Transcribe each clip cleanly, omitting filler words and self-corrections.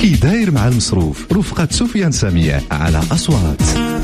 كي داير مع المصروف رفقة سفيان سامية على أصوات.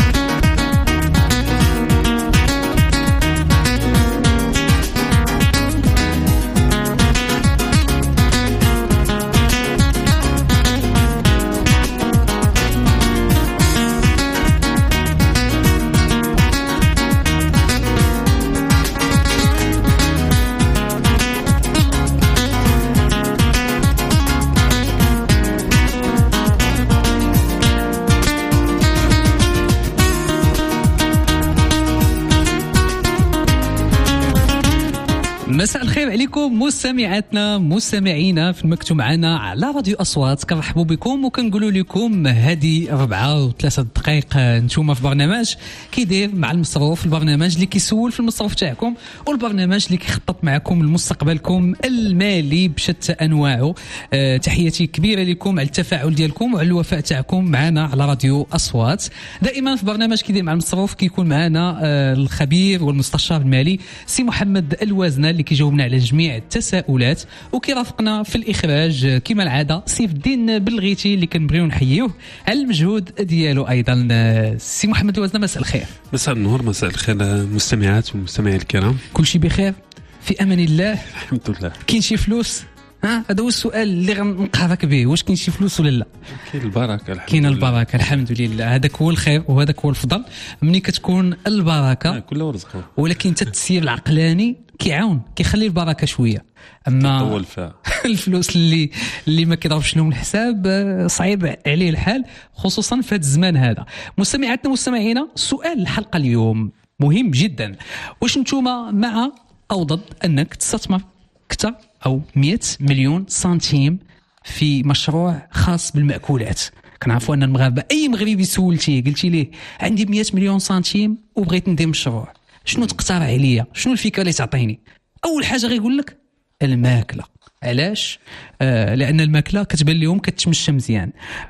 مساء الخير عليكم مستمعاتنا مستمعينا في المكتوب معنا على راديو أصوات. كنرحبوا بكم وكنقولوا لكم هذه 4 و3 دقائق نتوما في برنامج كيدير مع المصروف، البرنامج اللي كيسول في المصروف تاعكم والبرنامج اللي كيخطط معكم لمستقبلكم المالي بشتى انواعه. تحياتي كبيره لكم على التفاعل ديالكم وعلى الوفاء تاعكم معنا على راديو أصوات. دائما في برنامج كيدير مع المصروف كيكون معنا الخبير والمستشار المالي سي محمد الوازنة اللي كيجاوبنا على جميع التساؤلات، وكيرافقنا في الإخراج كما العادة سيف الدين بلغيتي اللي كنبغيو نحيوه على المجهود ديالو أيضا. سي محمد الوازنة مساء الخير. مساء النور، مساء الخير المستمعات والمستمعين الكرام. كل شيء بخير في أمان الله الحمد لله. كاين شي فلوس؟ هذا هو السؤال اللي غنقهرك به، واش كاين شي فلوس ولا لا؟ كاين البركه الحمد كاين لله. البركه الحمد لله، هذاك هو الخير وهذاك هو الفضل. ملي كتكون البركه كله رزقه، ولكن التسيير العقلاني كيعاون كيخلي البركه شويه، اما طول فيها الفلوس اللي ما كيضربش لهم الحساب صعيب عليه الحال، خصوصا في هذا الزمان هذا. مستمعاتنا مستمعينا، سؤال الحلقه اليوم مهم جدا. واش نتوما مع او ضد انك تستثمر اكثر او 100 مليون سنتيم في مشروع خاص بالمأكولات؟ كنعرفوا ان المغاربه اي مغربي سولتيه قلتي ليه عندي 100 مليون سنتيم وبغيت ندير مشروع، شنو تقترح عليا؟ شنو الفكره اللي تعطيني؟ اول حاجه غيقول لك الماكله. علاش؟ لان الماكله كتبان لهم كتمشى مزيان.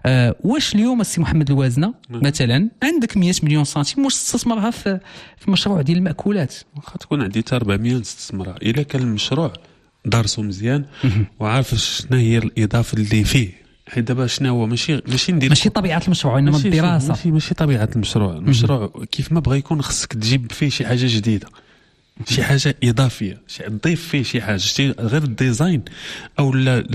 واش اليوم السي محمد الوازنة مثلا عندك 100 مليون سنتيم واش تستثمرها في مشروع ديال المأكولات؟ واخا تكون عندي حتى 400 نستثمرها الا كان المشروع دارسو مزيان وعارف شنو هي الاضافه اللي فيه. حيت دابا شنو هو ماشي ندير ماشي طبيعه المشروع انما الدراسه، ماشي طبيعه المشروع كيف ما بغى يكون خصك تجيب فيه شي حاجه جديده، شي حاجه اضافيه، تضيف فيه شي حاجه غير الديزاين او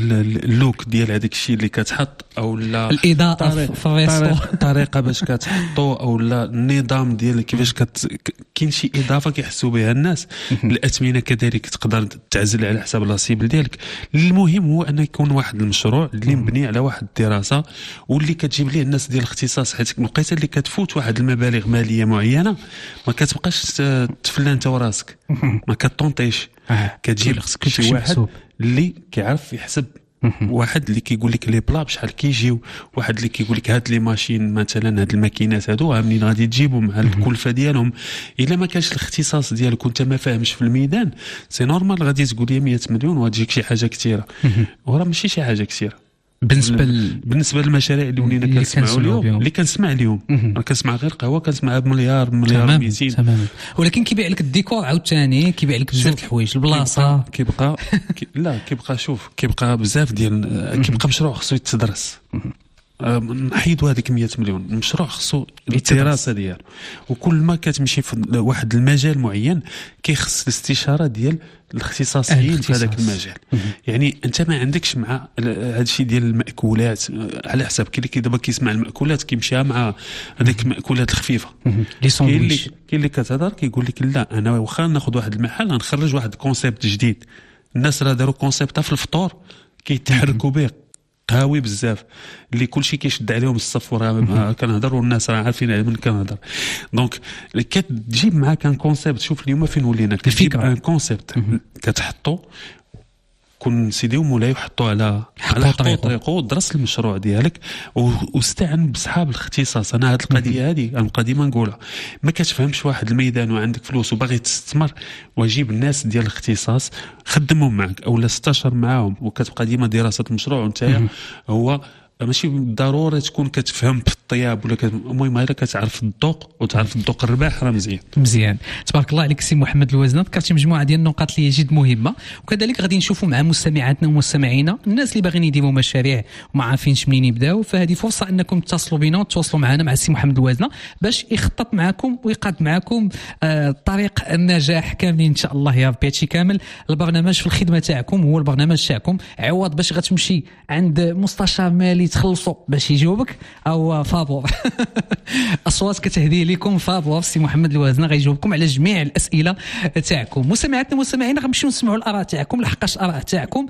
اللوك ديال هذاك الشيء اللي كتحط او الاضاءه في الريستو، طريقه باش كتحطو او النظام ديال كيفاش كاين شي اضافه كيحسوا بها الناس. الاثمنه كذلك تقدر تعزل على حساب لاسيبل ديالك. المهم هو ان يكون واحد المشروع اللي مبني على واحد الدراسه واللي كتجيب ليه الناس ديال الاختصاص، حيت الوقيته اللي كتفوت واحد المبالغ ماليه معينه ما كتبقاش تفلى انت وراسك، ما كتطونطيش، كتجيب شي واحد اللي كيعرف يحسب، واحد اللي كيقول لك لي بلا بشحال كيجيو، واحد اللي كيقول لك هاد لي ماشين مثلا هاد الماكينات هادو منين غادي تجيبهم مع الكلفه ديالهم. الا ما كانش الاختصاص ديالك وانت ما فاهمش في الميدان سي نورمال غادي تقول لي 100 مليون وتجيك شي حاجه كثيره، وراه ماشي شي حاجه كثيره بالنسبه للمشاريع اللي ولينا كنسمعوا اليوم، اللي كنسمع اليوم راه كنسمع غير قهوه كنسمع بمليار 200 تماما. ولكن كيبيع لك الديكور عاوتاني، كيبيع لك بزاف الحوايج، البلاصه كيبقى شوف كيبقى بزاف ديال كيبقى مشروع خصو يتدرس. نحيدوا هذيك 100 مليون، المشروع خصو الدراسه ديالو، وكل ما كتمشي في واحد المجال معين كيخص الاستشاره ديال الاختصاصيين في هذاك المجال. يعني انت ما عندكش مع هذا الشيء ديال المأكولات على حسب كاين اللي دابا كيسمع المأكولات كيمشيها مع هذيك المأكولات الخفيفه. كاين اللي كتهضر كيقول لك لا انا واخا ناخذ واحد المحل غنخرج واحد الكونسيبت جديد. الناس راه داروا كونسيبت في الفطور كيتحركوا به قهاوي بزاف اللي كلشي كيشد عليهم الصف، وراه كنهضر والناس راه عارفين على من كنهضر. دونك كتجيب معاك ان كونسيبت. شوف اليوم فين ولينا كتجيب ان كونسيبت كتحطو كون سيدي ومولاي وحطو على طريقه ودرس المشروع ديالك واستعن بصحاب الاختصاص. انا هذه القضيه هذه القديمه نقولها، ما كتفهمش واحد الميدان وعندك فلوس وباغي تستثمر وجيب الناس ديال الاختصاص خدمهم معك او لا استشر معاهم، وكتبقى ديما دراسه المشروع. وانت هو ماشي بالضروره تكون كتفهم في الطياب ولا المهم غير كتعرف الذوق وتعرف الذوق الرباح راه مزيان. تبارك الله عليك سي محمد الوزنه، ذكرتي مجموعه ديال النقاط اللي جد مهمه، وكذلك غادي نشوفوا مع مستمعاتنا ومستمعينا الناس اللي باغيين يديروا مشاريع وما عارفينش منين يبداو، فهذه فرصه انكم تتصلوا بنا وتواصلوا معنا مع السي محمد الوزنه باش يخطط معكم ويقاد معكم طريق النجاح كاملين ان شاء الله يا ربي. هادشي كامل البرنامج في الخدمه تاعكم، هو البرنامج تاعكم عوض باش غتمشي عند مستشار مالي تخلصوا باش يجاوبك او فابور اصوات كتهدي لكم فابور سي محمد الوزنه غيجاوبكم على جميع الاسئله تاعكم. مستمعاتنا ومستمعينا غنمشيو نسمعوا الاراء تاعكم، لحقاش الاراء تاعكم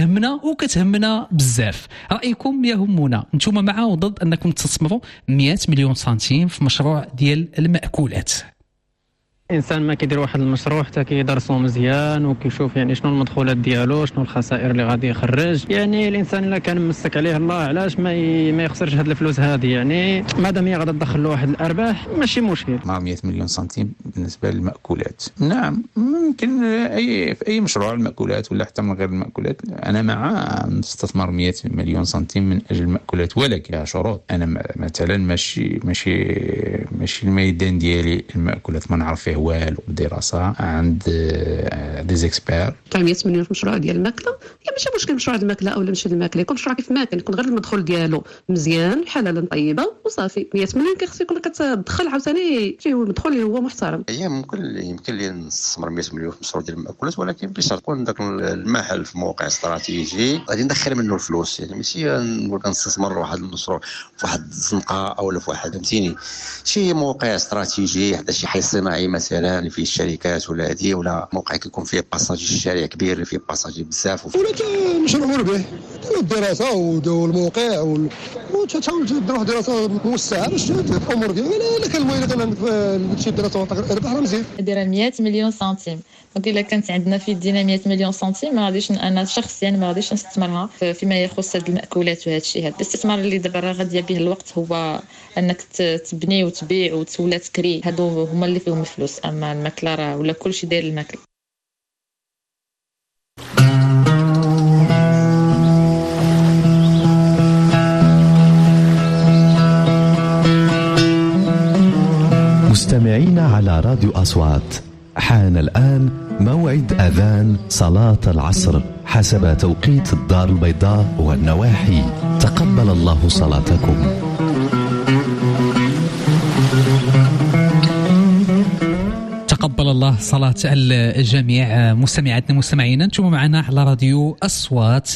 كتهمنا بزاف. رايكم يهمنا، نتوما مع وضد انكم تستثمروا 100 مليون سنتيم في مشروع ديال المأكولات؟ الانسان ما كيدير واحد المشروع حتى كيدرسو مزيان وكيشوف يعني شنو المدخولات ديالو، شنو الخسائر اللي غادي يخرج. يعني الانسان الا كان مسك عليه الله علاش ما يخسرش هاد الفلوس هذه، يعني مادام هي غادا تدخل له واحد الارباح ماشي مشكل. مع 100 مليون سنتيم بالنسبه للمأكولات، نعم ممكن في اي مشروع المأكولات ولا حتى من غير المأكولات. انا مع نستثمر 100 مليون سنتيم من اجل المأكولات، ولكن شروط. انا مثلا ماشي الميدان ديالي المأكولات ما نعرف فيه والو، دراسه عند دي زيكسبير. تاع 100 مليون في مشروع ديال الماكله هي ماشي مشكل، مشروع الماكله او ماشي الماكله، يكون مشروع كيف ما كان، يكون غير المدخول ديالو مزيان حلالا طيبه وصافي. 100 مليون كيخص يكون كتدخل عاوتاني شي هو المدخول اللي هو محترم. هي يمكن لي نستثمر 100 مليون في مشروع ديال المأكولات، ولكن بشرط يكون داك المحل في موقع استراتيجي غادي ندخل منه الفلوس. يعني ماشي نقول كنستثمر واحد المشروع في واحد الزنقه او في واحد فهمتيني شي موقع استراتيجي حتى شي حي صناعي مثلا فيه الشركات ولا هذه، ولا موقع كيكون فيه باساجي الشارع كبير اللي فيه باساجي بزاف ولا مشروع مربح. الدراسه والموقع وتحاول دير واحد الدراسه موسعه باش الامور ديالك. الا كان المهم كان عندك شي دراسه ربح راه مزيان. دايره 100 مليون سنتيم، دونك الا كانت عندنا في يدينا 100 مليون سنتيم ما غاديش انا شخصيا ما غاديش نستثمرها فيما يخص هاد المأكولات وهذا الشيء. هذا الاستثمار اللي دابا راه غادي به الوقت هو انك تبني وتبيع ولا تكري، هادو هما اللي فيهم الفلوس. اما الماكله راه ولا كلشي داير الماكله. مستمعين على راديو أصوات، حان الآن موعد أذان صلاة العصر حسب توقيت الدار البيضاء والنواحي. تقبل الله صلاتكم. تقبل الله صلاة الجميع. مستمعاتنا ومستمعينا، انتم معنا على راديو أصوات،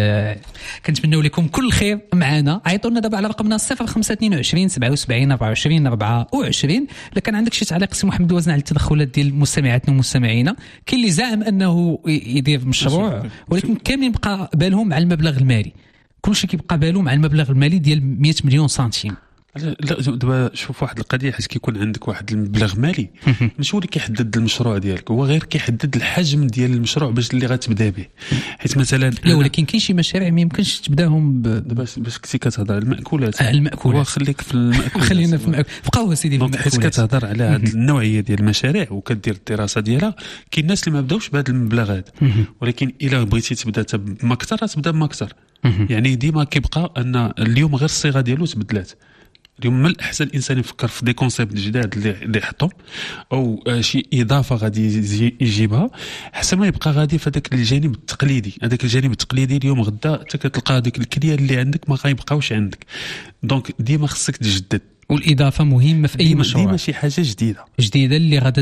كنتمنوا لكم كل خير معنا. عيطوا دابا على رقمنا 0522 77 24 24. الا كان عندك شي تعليق سي محمد الوزنه على التدخلات ديال مستمعاتنا ومستمعينا. كاين اللي زعم انه يدير مشروع ولكن كاملين بقى بالهم على المبلغ المالي، كلشي كيبقى بالهم على المبلغ المالي ديال 100 مليون سنتيم. لا دابا شوف واحد القضيه، حيت كيكون عندك واحد المبلغ مالي ماشي هو اللي كيحدد المشروع ديالك، هو غير كيحدد الحجم ديال المشروع باش اللي غتبدا به. حيت مثلا لا ولكن كاين شي مشاريع ما يمكنش تبداهم دابا باش كنتي كتهضر على المأكولات. المأكولات خليك في المأكولات. خلينا في المأكولات، بقاو سيدي في المأكولات. حيت كتهضر على هذه النوعيه ديال المشاريع وكدير الدراسه ديالها. كاين الناس اللي ما بداوش بهذا المبلغ هذا، ولكن الا بغيتي تبدا بمكتر تبدا بمكتر. يعني ديما كيبقى ان اليوم غير الصيغه ديالو تبدلات. اليوم من الأحسن الإنسان يفكر في دي كونسيبت جداد اللي يحطهم أو شيء إضافة غادي يجيبها، حسن ما يبقى غادي في هذاك الجانب التقليدي. هذاك الجانب التقليدي اليوم غدا تلقى هذيك الكليه اللي عندك ما غيبقاوش عندك. دونك ديما خصك تجدد، والاضافه مهمه في اي مشروع. ديما شي حاجه جديده اللي غادا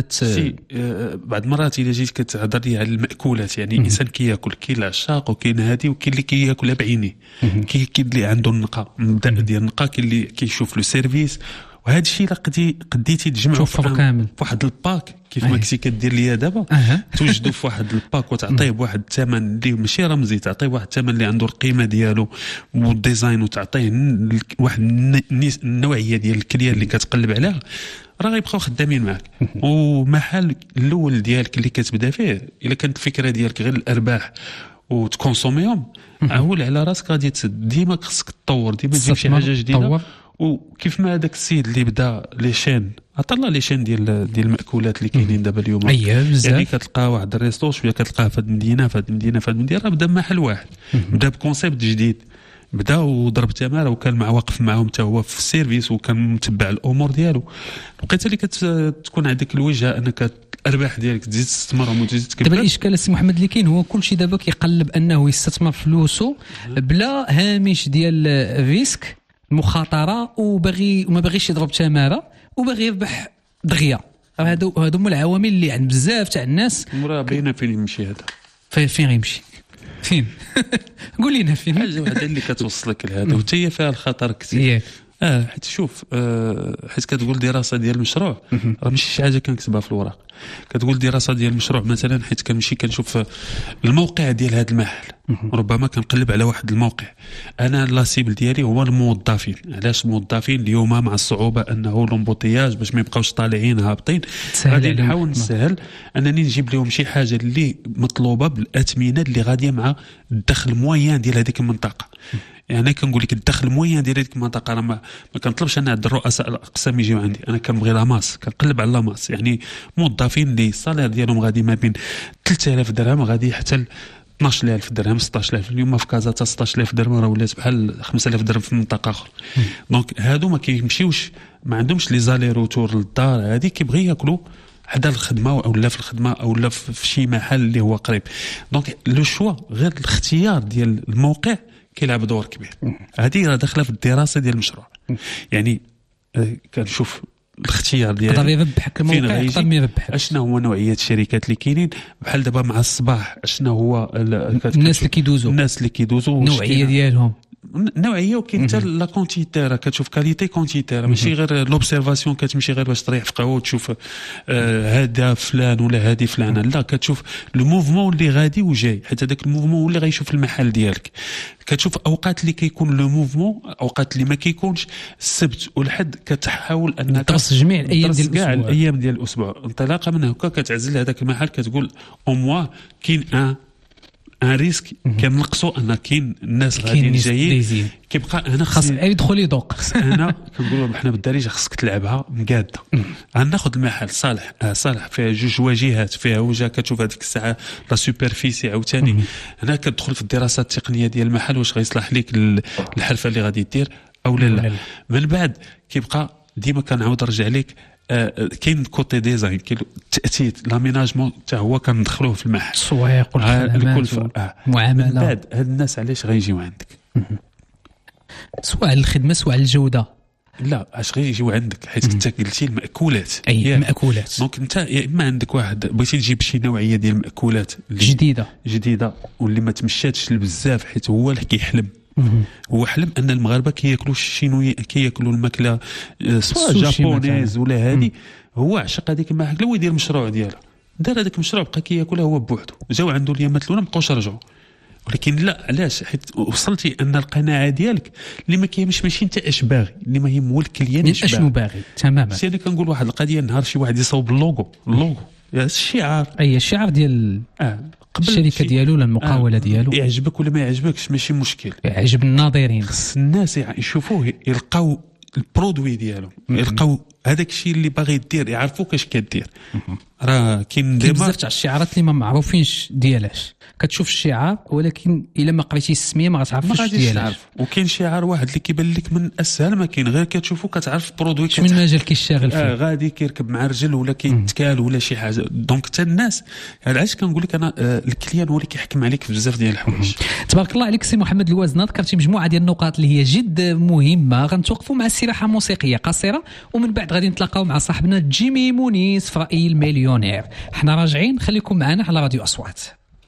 بعض المرات الا جيت كتهضر لي على المأكولات، يعني الانسان كياكل، كاين العشاق وكاين هادي وكاين اللي كياكلها بعينيه، كاين اللي عنده النقا مبدا ديال النقا، كاين اللي كيشوف لو سيرفيس. وهذا الشيء الا قديتي تجمعوا في واحد الباك كيف ما كنتي كدير ليا دابا، توجدوا في واحد الباك وتعطيه بواحد الثمن اللي ماشي رمزي، تعطيه واحد الثمن اللي عنده القيمه ديالو والديزاين، وتعطيه واحد النوعيه ديال الكليه اللي كتقلب عليها، راه غيبقاو خدامين معك. ومحل الاول ديالك اللي كتبدا فيه الا كانت الفكره ديالك غير الارباح وتكونسوميهم، عول على راسك غادي تسد. ديما خصك تطور، ديما تجيب شي حاجه جديده. وكيف ما هذاك السيد اللي بدا لي شين، عطا لي شين ديال المأكولات اللي كاينين دابا اليوم، يعني كتلقى واحد الريستور شويه كتلقاه في هذه المدينه، في هذه المدينه، في هذه المدينه، راه بدا محل واحد، بدا بكونسيبت جديد، بدا وضرب تماره وكان مع واقف معهم حتى هو في السيرفيس وكان متبع الامور ديالو. لقيت اللي كتكون عندك الوجهه انك الارباح ديالك تزيد تستثمرهم وتزيد تكبر. دابا الاشكال السي محمد اللي كاين هو كلشي دابا كيقلب انه يستثمر فلوسه بلا هامش ديال ريسك مخاطره وباغي وما باغيش يضرب تماره وباغي يربح دغيا. هادو هما العوامل اللي عند بزاف تاع الناس. مراه باينه فين يمشي هذا. فين غيمشي فين؟ قول لنا فين. حاجه وحده اللي كتوصلك لهذا وحتى هي فيها الخطر كثير. حيت شوف حيت كتقول دراسه ديال المشروع راه ماشي شي حاجه كنكتبها في الوراق. كتقول دراسه ديال المشروع مثلا حيت كنمشي كنشوف الموقع ديال هذا المحل ربما كنقلب على واحد الموقع انا لاسيبل ديالي هو الموظفين. علاش الموظفين اليوم مع الصعوبه انه لومبوتياج باش ما يبقاوش طالعين هابطين غادي نحاول نسهل انني نجيب لهم شي حاجه اللي مطلوبه بالاثمنه اللي غاديه مع الدخل الموين ديال هذيك المنطقه. يعني كنقول لك الدخل الموين ديال هذيك المنطقه راه ما كنطلبش انا عند الرؤساء الاقسام يجيو عندي. انا كنبغي لاماس كنقلب على لاماس يعني موظفين اللي الصالير ديالهم غادي ما بين 3000 درهم غادي حتى 12000 درهم 16000. اليوم في كازا 16000 درهم راه ولات بحال 5000 درهم في منطقه اخرى. دونك هادو ما كيمشيوش ما عندهمش لي زالي روتور للدار هذه كيبغي ياكلوا حدا الخدمه او لا في الخدمه او لا في شي محل اللي هو قريب. دونك لو شوا غير الاختيار ديال الموقع كيلعب دور كبير. هذه راه داخله في الدراسه ديال المشروع. يعني كنشوف الاختيار ديال يقدر يربحك الموقع يقدر ما يربحك. اشنا هو نوعيه الشركات اللي كاينين بحال دابا مع الصباح اشنا هو الناس اللي كيدوزوا النوعيه ديالهم نوعيه. وكاين حتى لا كونتيتي راه كتشوف كاليتي كونتيتي ماشي غير لوبسيرفاسيون كتمشي غير باش تريح في قهوه وتشوف هذا فلان ولا هذه فلانه. لا كتشوف لو موفمون اللي غادي وجاي حيت هذاك الموفمون هو اللي غيشوف المحل ديالك. كتشوف اوقات اللي كيكون لو موفمون اوقات اللي ما كيكونش. السبت والحد كتحاول انك تدرس جميع الايام ديال الاسبوع الايام ديال الاسبوع. انطلاقا من هكا كتعزل هذاك المحل كتقول او موا كاين ان ريسك كنقصوا ان كاين الناس غاديين جايين كيبقى انا خاص يدخل يذوق. انا كنقولوا حنا بالدارجه خصك تلعبها مقاده. غناخذ المحل صالح فيها جوج واجهات فيها وجهه كتشوف هذيك الساعه لا سوبرفيسي عاوتاني. هنا كتدخل في الدراسات التقنيه ديال المحل واش غيصلح لك الحرفه اللي غادي دير او لا. من بعد كيبقى ديما كنعاود نرجع لك كاين كوتي ديزاين كاين التأتيت لاميناجمون حتى هو كندخلوه في المحل التسويق والخدمات والمعامله. من بعد هاد الناس علاش غيجيو عندك سواء الخدمه سواء الجوده لا اش غيجيو عندك حيت انت قلتي المأكولات اي مأكولات. دونك انت يا اما عندك واحد بغيتي تجيب شي نوعيه ديال المأكولات جديده واللي ما تمشاتش بزاف حيت هو اللي كيحلم هو حلم ان المغاربه كياكلوا الشينوي كياكلوا الماكله سواء جابونيز ولا هذه. هو عشق هذيك الماكله ويدير مشروع ديالو دار هذاك المشروع بقى كياكلها هو بوحدو. جاو عنده اليامات الاولى ما بقاوش رجعوا. ولكن لا علاش حيت وصلتي ان القناعه ديالك اللي ما كيهمش ماشي انت اش باغي اللي ما يهم هو الكليان اشنو باغي تماما. انا كنقول واحد القضيه نهار شي واحد يصاوب اللوغو الشعار الشعار ديال الشركه ديالو ولا المقاوله ديالو يعجبك ولا ما يعجبكش ماشي مشكل. يعجب الناظرين. خص الناس يشوفوه يلقاو البرودوي ديالو يلقاو هذاك الشيء اللي باغي يدير يعرفوا كاش كدير. راه كاين بزاف تاع الشعارات اللي ما معروفينش ديالاش. كتشوف الشعار ولكن الا ما قريتي السميه ما غتعرفش ديالاش. وكاين شعار واحد اللي كيبان لك من اسهل ما كاين غير كتشوفو كتعرف برودوي من مجال كيشتغل فيه غادي كيركب مع رجل ولا كيتكال ولا شي حاجه. دونك حتى الناس علاش كنقول لك انا الكليان هو اللي كيحكم عليك في بزاف ديال الحوايج. تبارك الله عليك سي محمد الوازنه. ذكرتي مجموعه ديال النقاط اللي هي جد مهمه. غنتوقفوا مع استراحه موسيقيه قصيره ومن بعد غادي نتلاقاو مع صاحبنا جيمي مونيس في رأي المليونير. حنا راجعين خليكم معنا على راديو أصوات.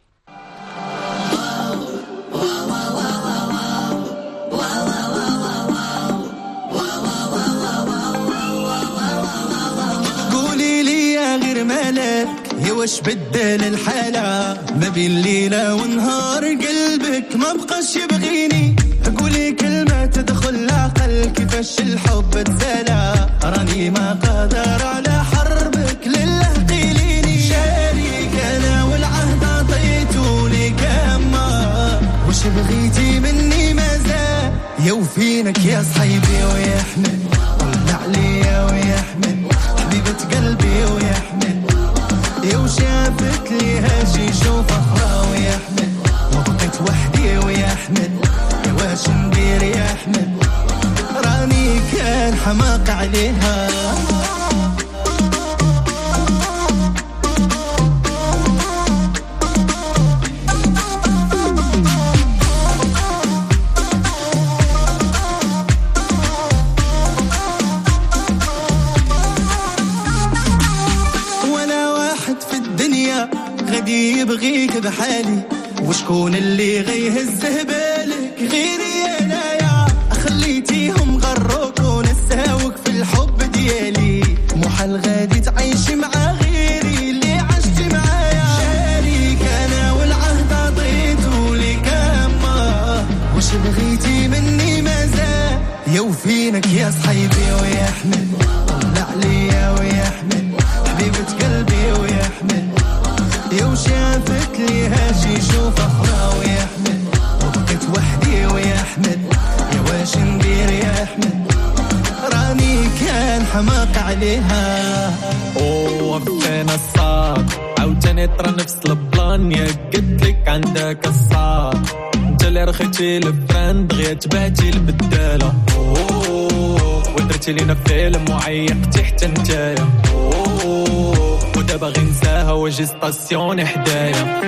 قولي لي يا غير مالك يا واش بدل الحالة ما بين ليلة ونهار قلبك ما بقاش يبغيني. قولي كلمة تدخل عقل كيفاش الحب تسالى راني ما قادر على حربك لله قيليني. شاريك انا والعهد عطيتولي كما وش بغيتي مني مازال يوفينك يا صحيبي ويحمل قلنا عليا ويحمل حبيبة قلبي ويحمل يو شافت لي هاجي شوف اخرى ويحمل وبقيت وحدي ويحمل يا واش ندير شكون اللي غيهزه بالك غيري انايا خليتيهم غروك ونساوك في الحب ديالي محال غادي تعيشي مع غيري اللي عشتي معايا شاريك انا والعهد عطيتو لك اما واش بغيتي مني مازال يوفينك يا صحيبي ويا احمد طلع عليا ويا احمد حبيبة قلبي ويا احمد يو شافت لي هاشي شوف اخرى ويا احمد وبقيت وحدي ويا احمد يا واش ندير يا احمد راني كان حماق عليها وفينا الصاد عاوتاني طرا نفس البلان يا قلتلك عندك الصاد انت اللي رخيتي الفران دغيا تبعتي البدالة ودرتي لينا فيلم وعيقتي حتى نتايا ودابا غي نساها واجي ستاسيون حدايا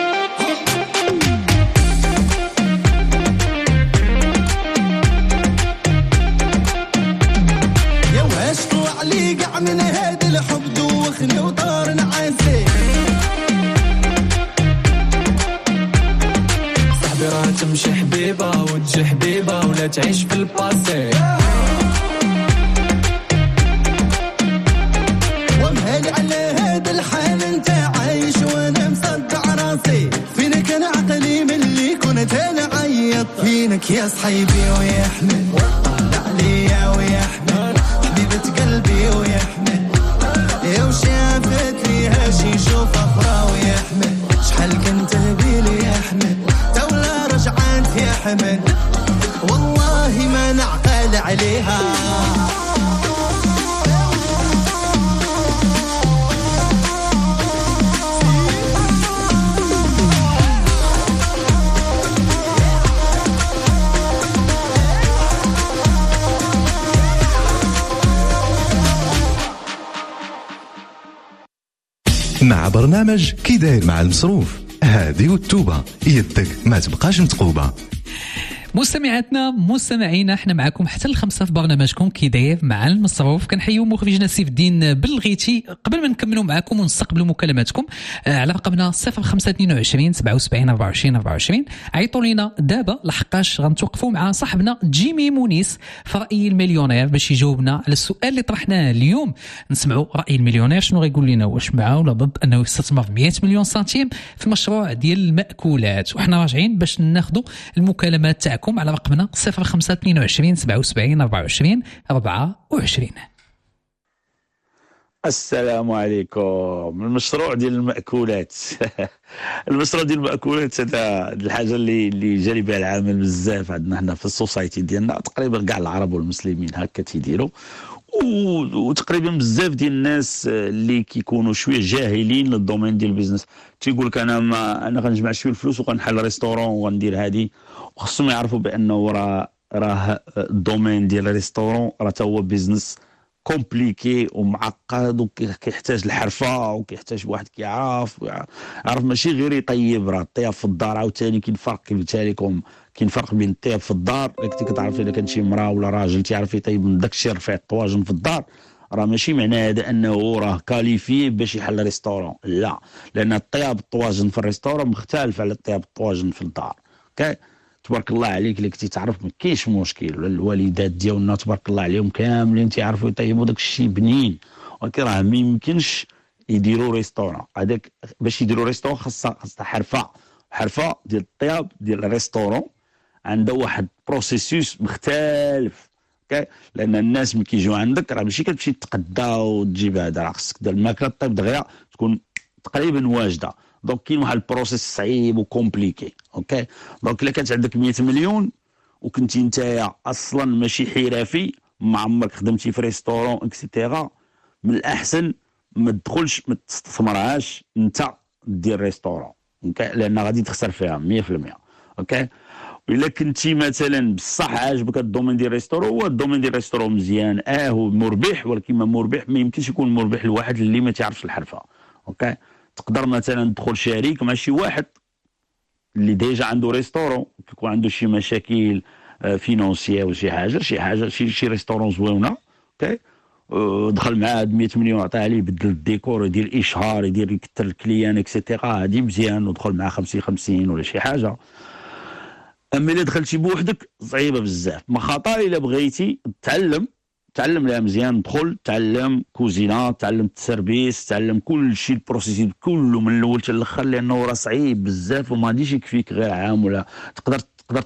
يا واش طلع لي قاع من هاد الحب دوخني وطار نعاسي صاحبي راه تمشي حبيبة وتجي حبيبة ولا تعيش في الباسي ومهالي على هاد الحال انت عايش وانا مصدع راسي فينك انا عقلي ملي كنت انا عيط فينك يا صحيبي ويا احمد طلع عليا ويا احمد حبيبة قلبي ويا احمد يا وشافت لي هاشي شوف اخرى ويا احمد شحال كنت بيلي يا احمد تولا رجعت يا احمد والله ما نعقل عليها مع برنامج كي داير مع المصروف هادي والتوبة يدك ما تبقاش متقوبة. مستمعاتنا مستمعينا احنا معكم حتى الخمسة في برنامجكم كي داير مع المصروف. كنحيو مخرجنا سيف الدين بلغيتي. قبل ما نكملوا معكم ونستقبلوا مكالماتكم على رقمنا 0522 77 24 24 عيطوا لينا دابا لحقاش غنتوقفوا مع صاحبنا جيمي مونيس في رأي المليونير باش يجاوبنا على السؤال اللي طرحناه اليوم. نسمعوا رأي المليونير شنو غيقول لنا، واش معه ولا ضد انه يستثمر ب 100 مليون سنتيم في مشروع ديال المأكولات. وحنا راجعين باش ناخذوا المكالمات تاعكم على رقمنا 0522 77 24 24. السلام عليكم. المشروع ديال المأكولات المشروع ديال المأكولات هذا الحاجه اللي جاري بها العمل بزاف عندنا هنا في السوسايتي ديالنا. تقريبا كاع العرب والمسلمين هكا تيديروا، وتقريبا بزاف ديال الناس اللي كيكونوا شويه جاهلين للدومين ديال البيزنس تيقول لك انا غنجمع شويه الفلوس وغنحل ريستورون وغندير هذه. وخصهم يعرفوا بانه راه الدومين ديال الريستورون راه تا هو بيزنس كومبليكي ومعقد وكيحتاج الحرفه وكيحتاج واحد كيعرف ماشي غير يطيب. راه الطياب في الدار عاوتاني كاين فرق كيف قلت لكم، كاين فرق بين الطياب في الدار اللي كنتي كتعرفي الا كان شي مراه ولا راجل تيعرف يطيب من داكشي رفيع الطواجن في الدار، راه ماشي معنى هذا انه راه كاليفي باش يحل ريستورون، لا، لان الطياب الطواجن في الريستورون مختلف على الطياب الطواجن في الدار. اوكي تبارك الله عليك اللي كنتي تعرف ما كاينش مشكل. الوالدات ديالنا تبارك الله عليهم كاملين تيعرفوا يطيبوا داك الشيء بنين، ولكن راه ما يمكنش يديروا ريستورون. هذاك باش يديروا ريستورون خاصها حرفه ديال الطياب ديال الريستورون عنده واحد بروسيسوس مختلف. اوكي لان الناس ملي كيجيو عندك راه ماشي كتمشي تقدا وتجيب هذا، راه خصك دير الماكله طيب دغيا تكون تقريبا واجده. دونك كاين واحد البروسيس صعيب وكومبليكي. اوكي دونك الا كانت عندك 100 مليون وكنتي نتايا اصلا ماشي حرفي، ما عمرك خدمتي في ريستورون اكسيتيرا، من الاحسن ما تدخلش ما تستثمرهاش انت دير ريستورون. اوكي لان غادي تخسر فيها 100%. اوكي الا كنتي مثلا بصح عاجبك الدومين ديال ريستورون، هو الدومين ديال ريستورون مزيان هو مربح، ولكن ما يمكنش يكون مربح لواحد اللي ما تعرفش الحرفه. اوكي تقدر مثلا تدخل شريك مع شي واحد اللي ديجا عنده ريستورون، كيكون عنده شي مشاكل فينانسيه ولا شي حاجه شي ريستورون زوينه. اوكي دخل معاه 100 مليون عطاه عليه يبدل الديكور يدير الاشهار يدير يكثر الكليان اكسيتيرا، هادي مزيان ودخل معاه 50 ولا شي حاجه. اما الا دخلتي بوحدك صعيبه بزاف. مخاطر الا بغيتي تعلم لها مزيان، دخل تعلم كوزينه، تعلم السيرفيس، تعلم كل شيء البروسيس كله من الاول حتى الاخر، لانه راه صعيب بزاف وما غاديش يكفيك غير عام، ولا تقدر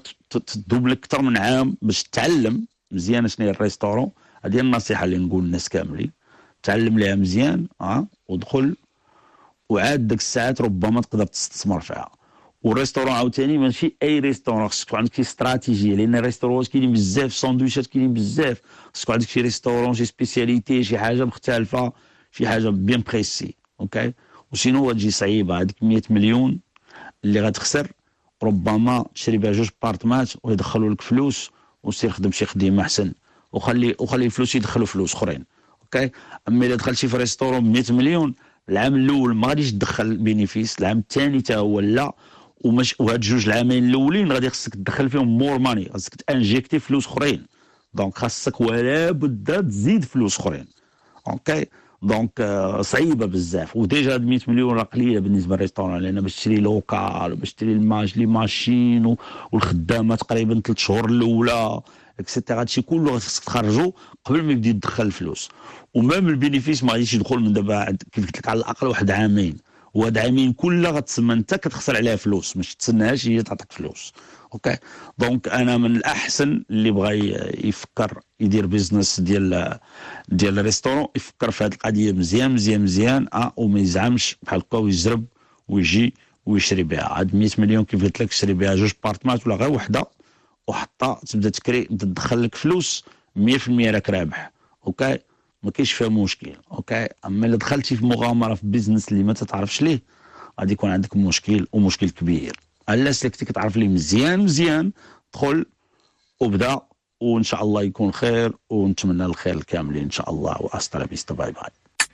تدوبل اكثر من عام باش تتعلم مزيان شنو هي الريستورون. هذه النصيحه اللي نقول للناس كاملين، تعلم لها مزيان ودخل، وعاد داك الساعات ربما تقدر تستثمر فيها. والريستورون عاوتاني ماشي اي ريستورون، خصك تكون عندك شي استراتيجيه، لان الريستورونات كاينين بزاف، ساندويشات كاينين بزاف، خصك تكون عندك شي ريستورون شي سبيسياليتي، شي حاجه مختلفه، شي حاجه بيان بريسي. اوكي، وسينو غتجي صعيبه. هذيك 100 مليون اللي غتخسر ربما تشري بها 2 بارتمات ويدخلوا لك فلوس، وسير خدم شي خدمه احسن، وخلي الفلوس يدخلوا فلوس اخرين. اوكي، اما الا دخلتي في ريستورون ب 100 مليون العام الاول ما غاديش تدخل بينيفيس، العام الثاني تا هو لا، وهاد 2 العامين الاولين غادي خصك تدخل فيهم مور ماني، خصك تانجيكتي فلوس اخرين، دونك خاصك ولا بد تزيد فلوس اخرين. اوكي، دونك صعيبه بزاف. وديجا 100 مليون راه قليله بالنسبه للريستوران، لان باش تشري لوكال وباش تشري لي ماشين والخدامه تقريبا 3 شهور الاولى اكسيتيرا، هادشي كله خصك تخرجو قبل ما يبدا يدخل الفلوس. ومام البينيفيس ما غاديش يدخل من دابا، كيف قلت لك على الاقل 1 عامين، وهاد عامين كلها غتسمى انت كتخسر عليها فلوس، مش تسناهاش هي تعطيك فلوس. اوكي، دونك انا من الاحسن اللي بغى يفكر يدير بيزنس ديال الريستورون يفكر في هذه القضيه مزيان مزيان مزيان، وما يزعمش بحال هكا ويجرب ويجي ويشري بها. هاد 100 مليون كيف قلت لك شري بها 2 بارتمات ولا غير وحده، وحطها تبدا تدخل لك فلوس 100% راك رابح. اوكي، ما كاينش فيها مشكل. اوكي، اما الا دخلتي في مغامره في بيزنس اللي ما تتعرفش ليه غادي يكون عندك مشكل، ومشكل كبير. الا سلكتي كتعرف ليه مزيان دخل وبدا، وان شاء الله يكون خير، ونتمنى الخير الكاملين ان شاء الله. واسترا بيست، باي باي.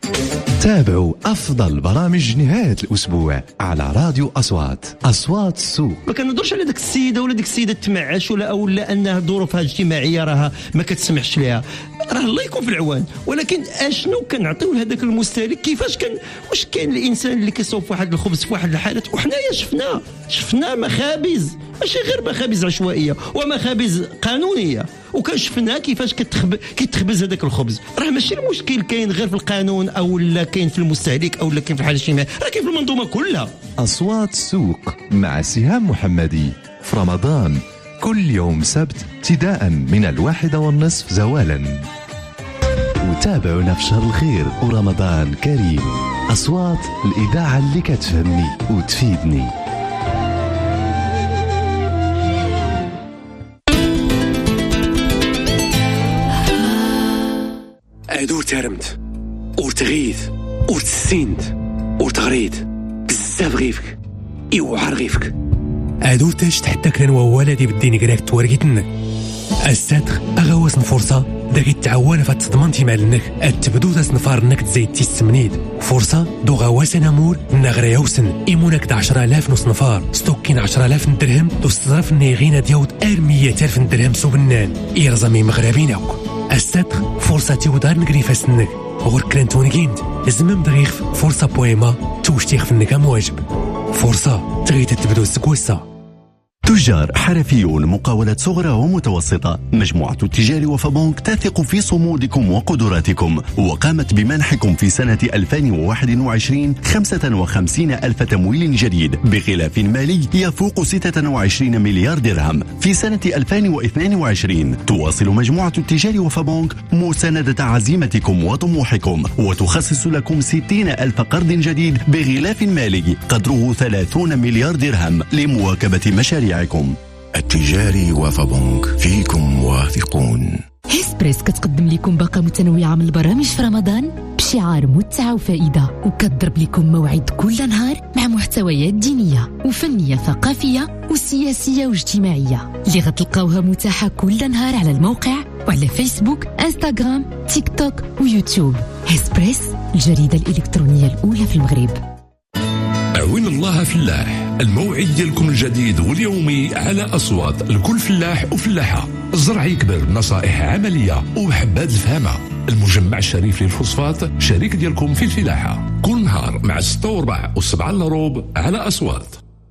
تابعوا أفضل برامج نهاية الأسبوع على راديو أصوات السوق. ما كنهضرش على داك السيدة ولا ديك السيدة تمعش ولا أنها ظروفها الاجتماعية راها ما كتسمحش لها، راه الله يكون في العوان. ولكن اشنو كنعطيو لهذاك المستهلك؟ كيفاش واش كاين الانسان اللي كيصوب واحد الخبز في واحد الحالات، وحنايا شفنا مخابز، ماشي غير مخابز عشوائيه ومخابز قانونيه، وكشفنا كيفاش كيتخبز هذاك الخبز. راه ماشي المشكل كاين غير في القانون او لا كاين في المستهلك او لا كاين في الحاله الاجتماعيه، راه كاين في المنظومه كلها. أصوات السوق مع سهام محمدي في رمضان كل يوم سبت ابتداء من 1:30 زوالا. وتابعونا في شهر الخير ورمضان كريم. أصوات الإذاعة اللي كتفهمني وتفيدني. عدور ترمت ورتغيث ورتسينت ورتغريت بزاف غيفك يوعر غيفك عدور تاج تحداك لنوا والدي بديني قراك تورقيتنك الساتخ أغواس فرصة داك التعوانة فتضمنتي مع لنك التبدو تسنفار انك تزيد تيستمنيد فرصة دو غواس نامور نغري يوسن إيمونك 10,000 نص نفار ستوكين 10,000 درهم دو صرف نيغينا ديود 100,000 درهم سوبنان إيرزامي مغربين أوك الساتخ فرصة تيودار نقري فاسنك غور كرانتون جيمد زمم دغيخ فرصة بويما توشتيخ فنك مواجب فرصة تغيت تبدو السكوسة. تجار حرفيون مقاولات صغرى ومتوسطة. مجموعة التجار وفبنك تثق في صمودكم وقدراتكم، وقامت بمنحكم في سنة 2021 55,000 تمويل جديد بغلاف مالي يفوق 26 مليار درهم. في سنة 2022 تواصل مجموعة التجار وفبنك مساندة عزيمتكم وطموحكم، وتخصص لكم 60,000 قرض جديد بغلاف مالي قدره 30 مليار درهم لمواكبة مشاريع التجاري وفبنك فيكم واثقون. هيسبريس كتقدم لكم باقة متنوعة من البرامج في رمضان بشعار متعة وفائدة، وكتضرب لكم موعد كل نهار مع محتويات دينية وفنية ثقافية وسياسية واجتماعية اللي غتلقاوها متاحة كل نهار على الموقع وعلى فيسبوك انستغرام تيك توك ويوتيوب. هيسبريس الجريدة الإلكترونية الأولى في المغرب. عوين الله فلاح، الموعد ديالكم الجديد واليومي على أصوات لكل فلاح وفلاحة. الزرع يكبر، نصائح عملية وحبات الفهامة. المجمع الشريف للفوسفات، شريك ديالكم في الفلاحة. كل نهار مع 6:04 و7 الروب على أصوات.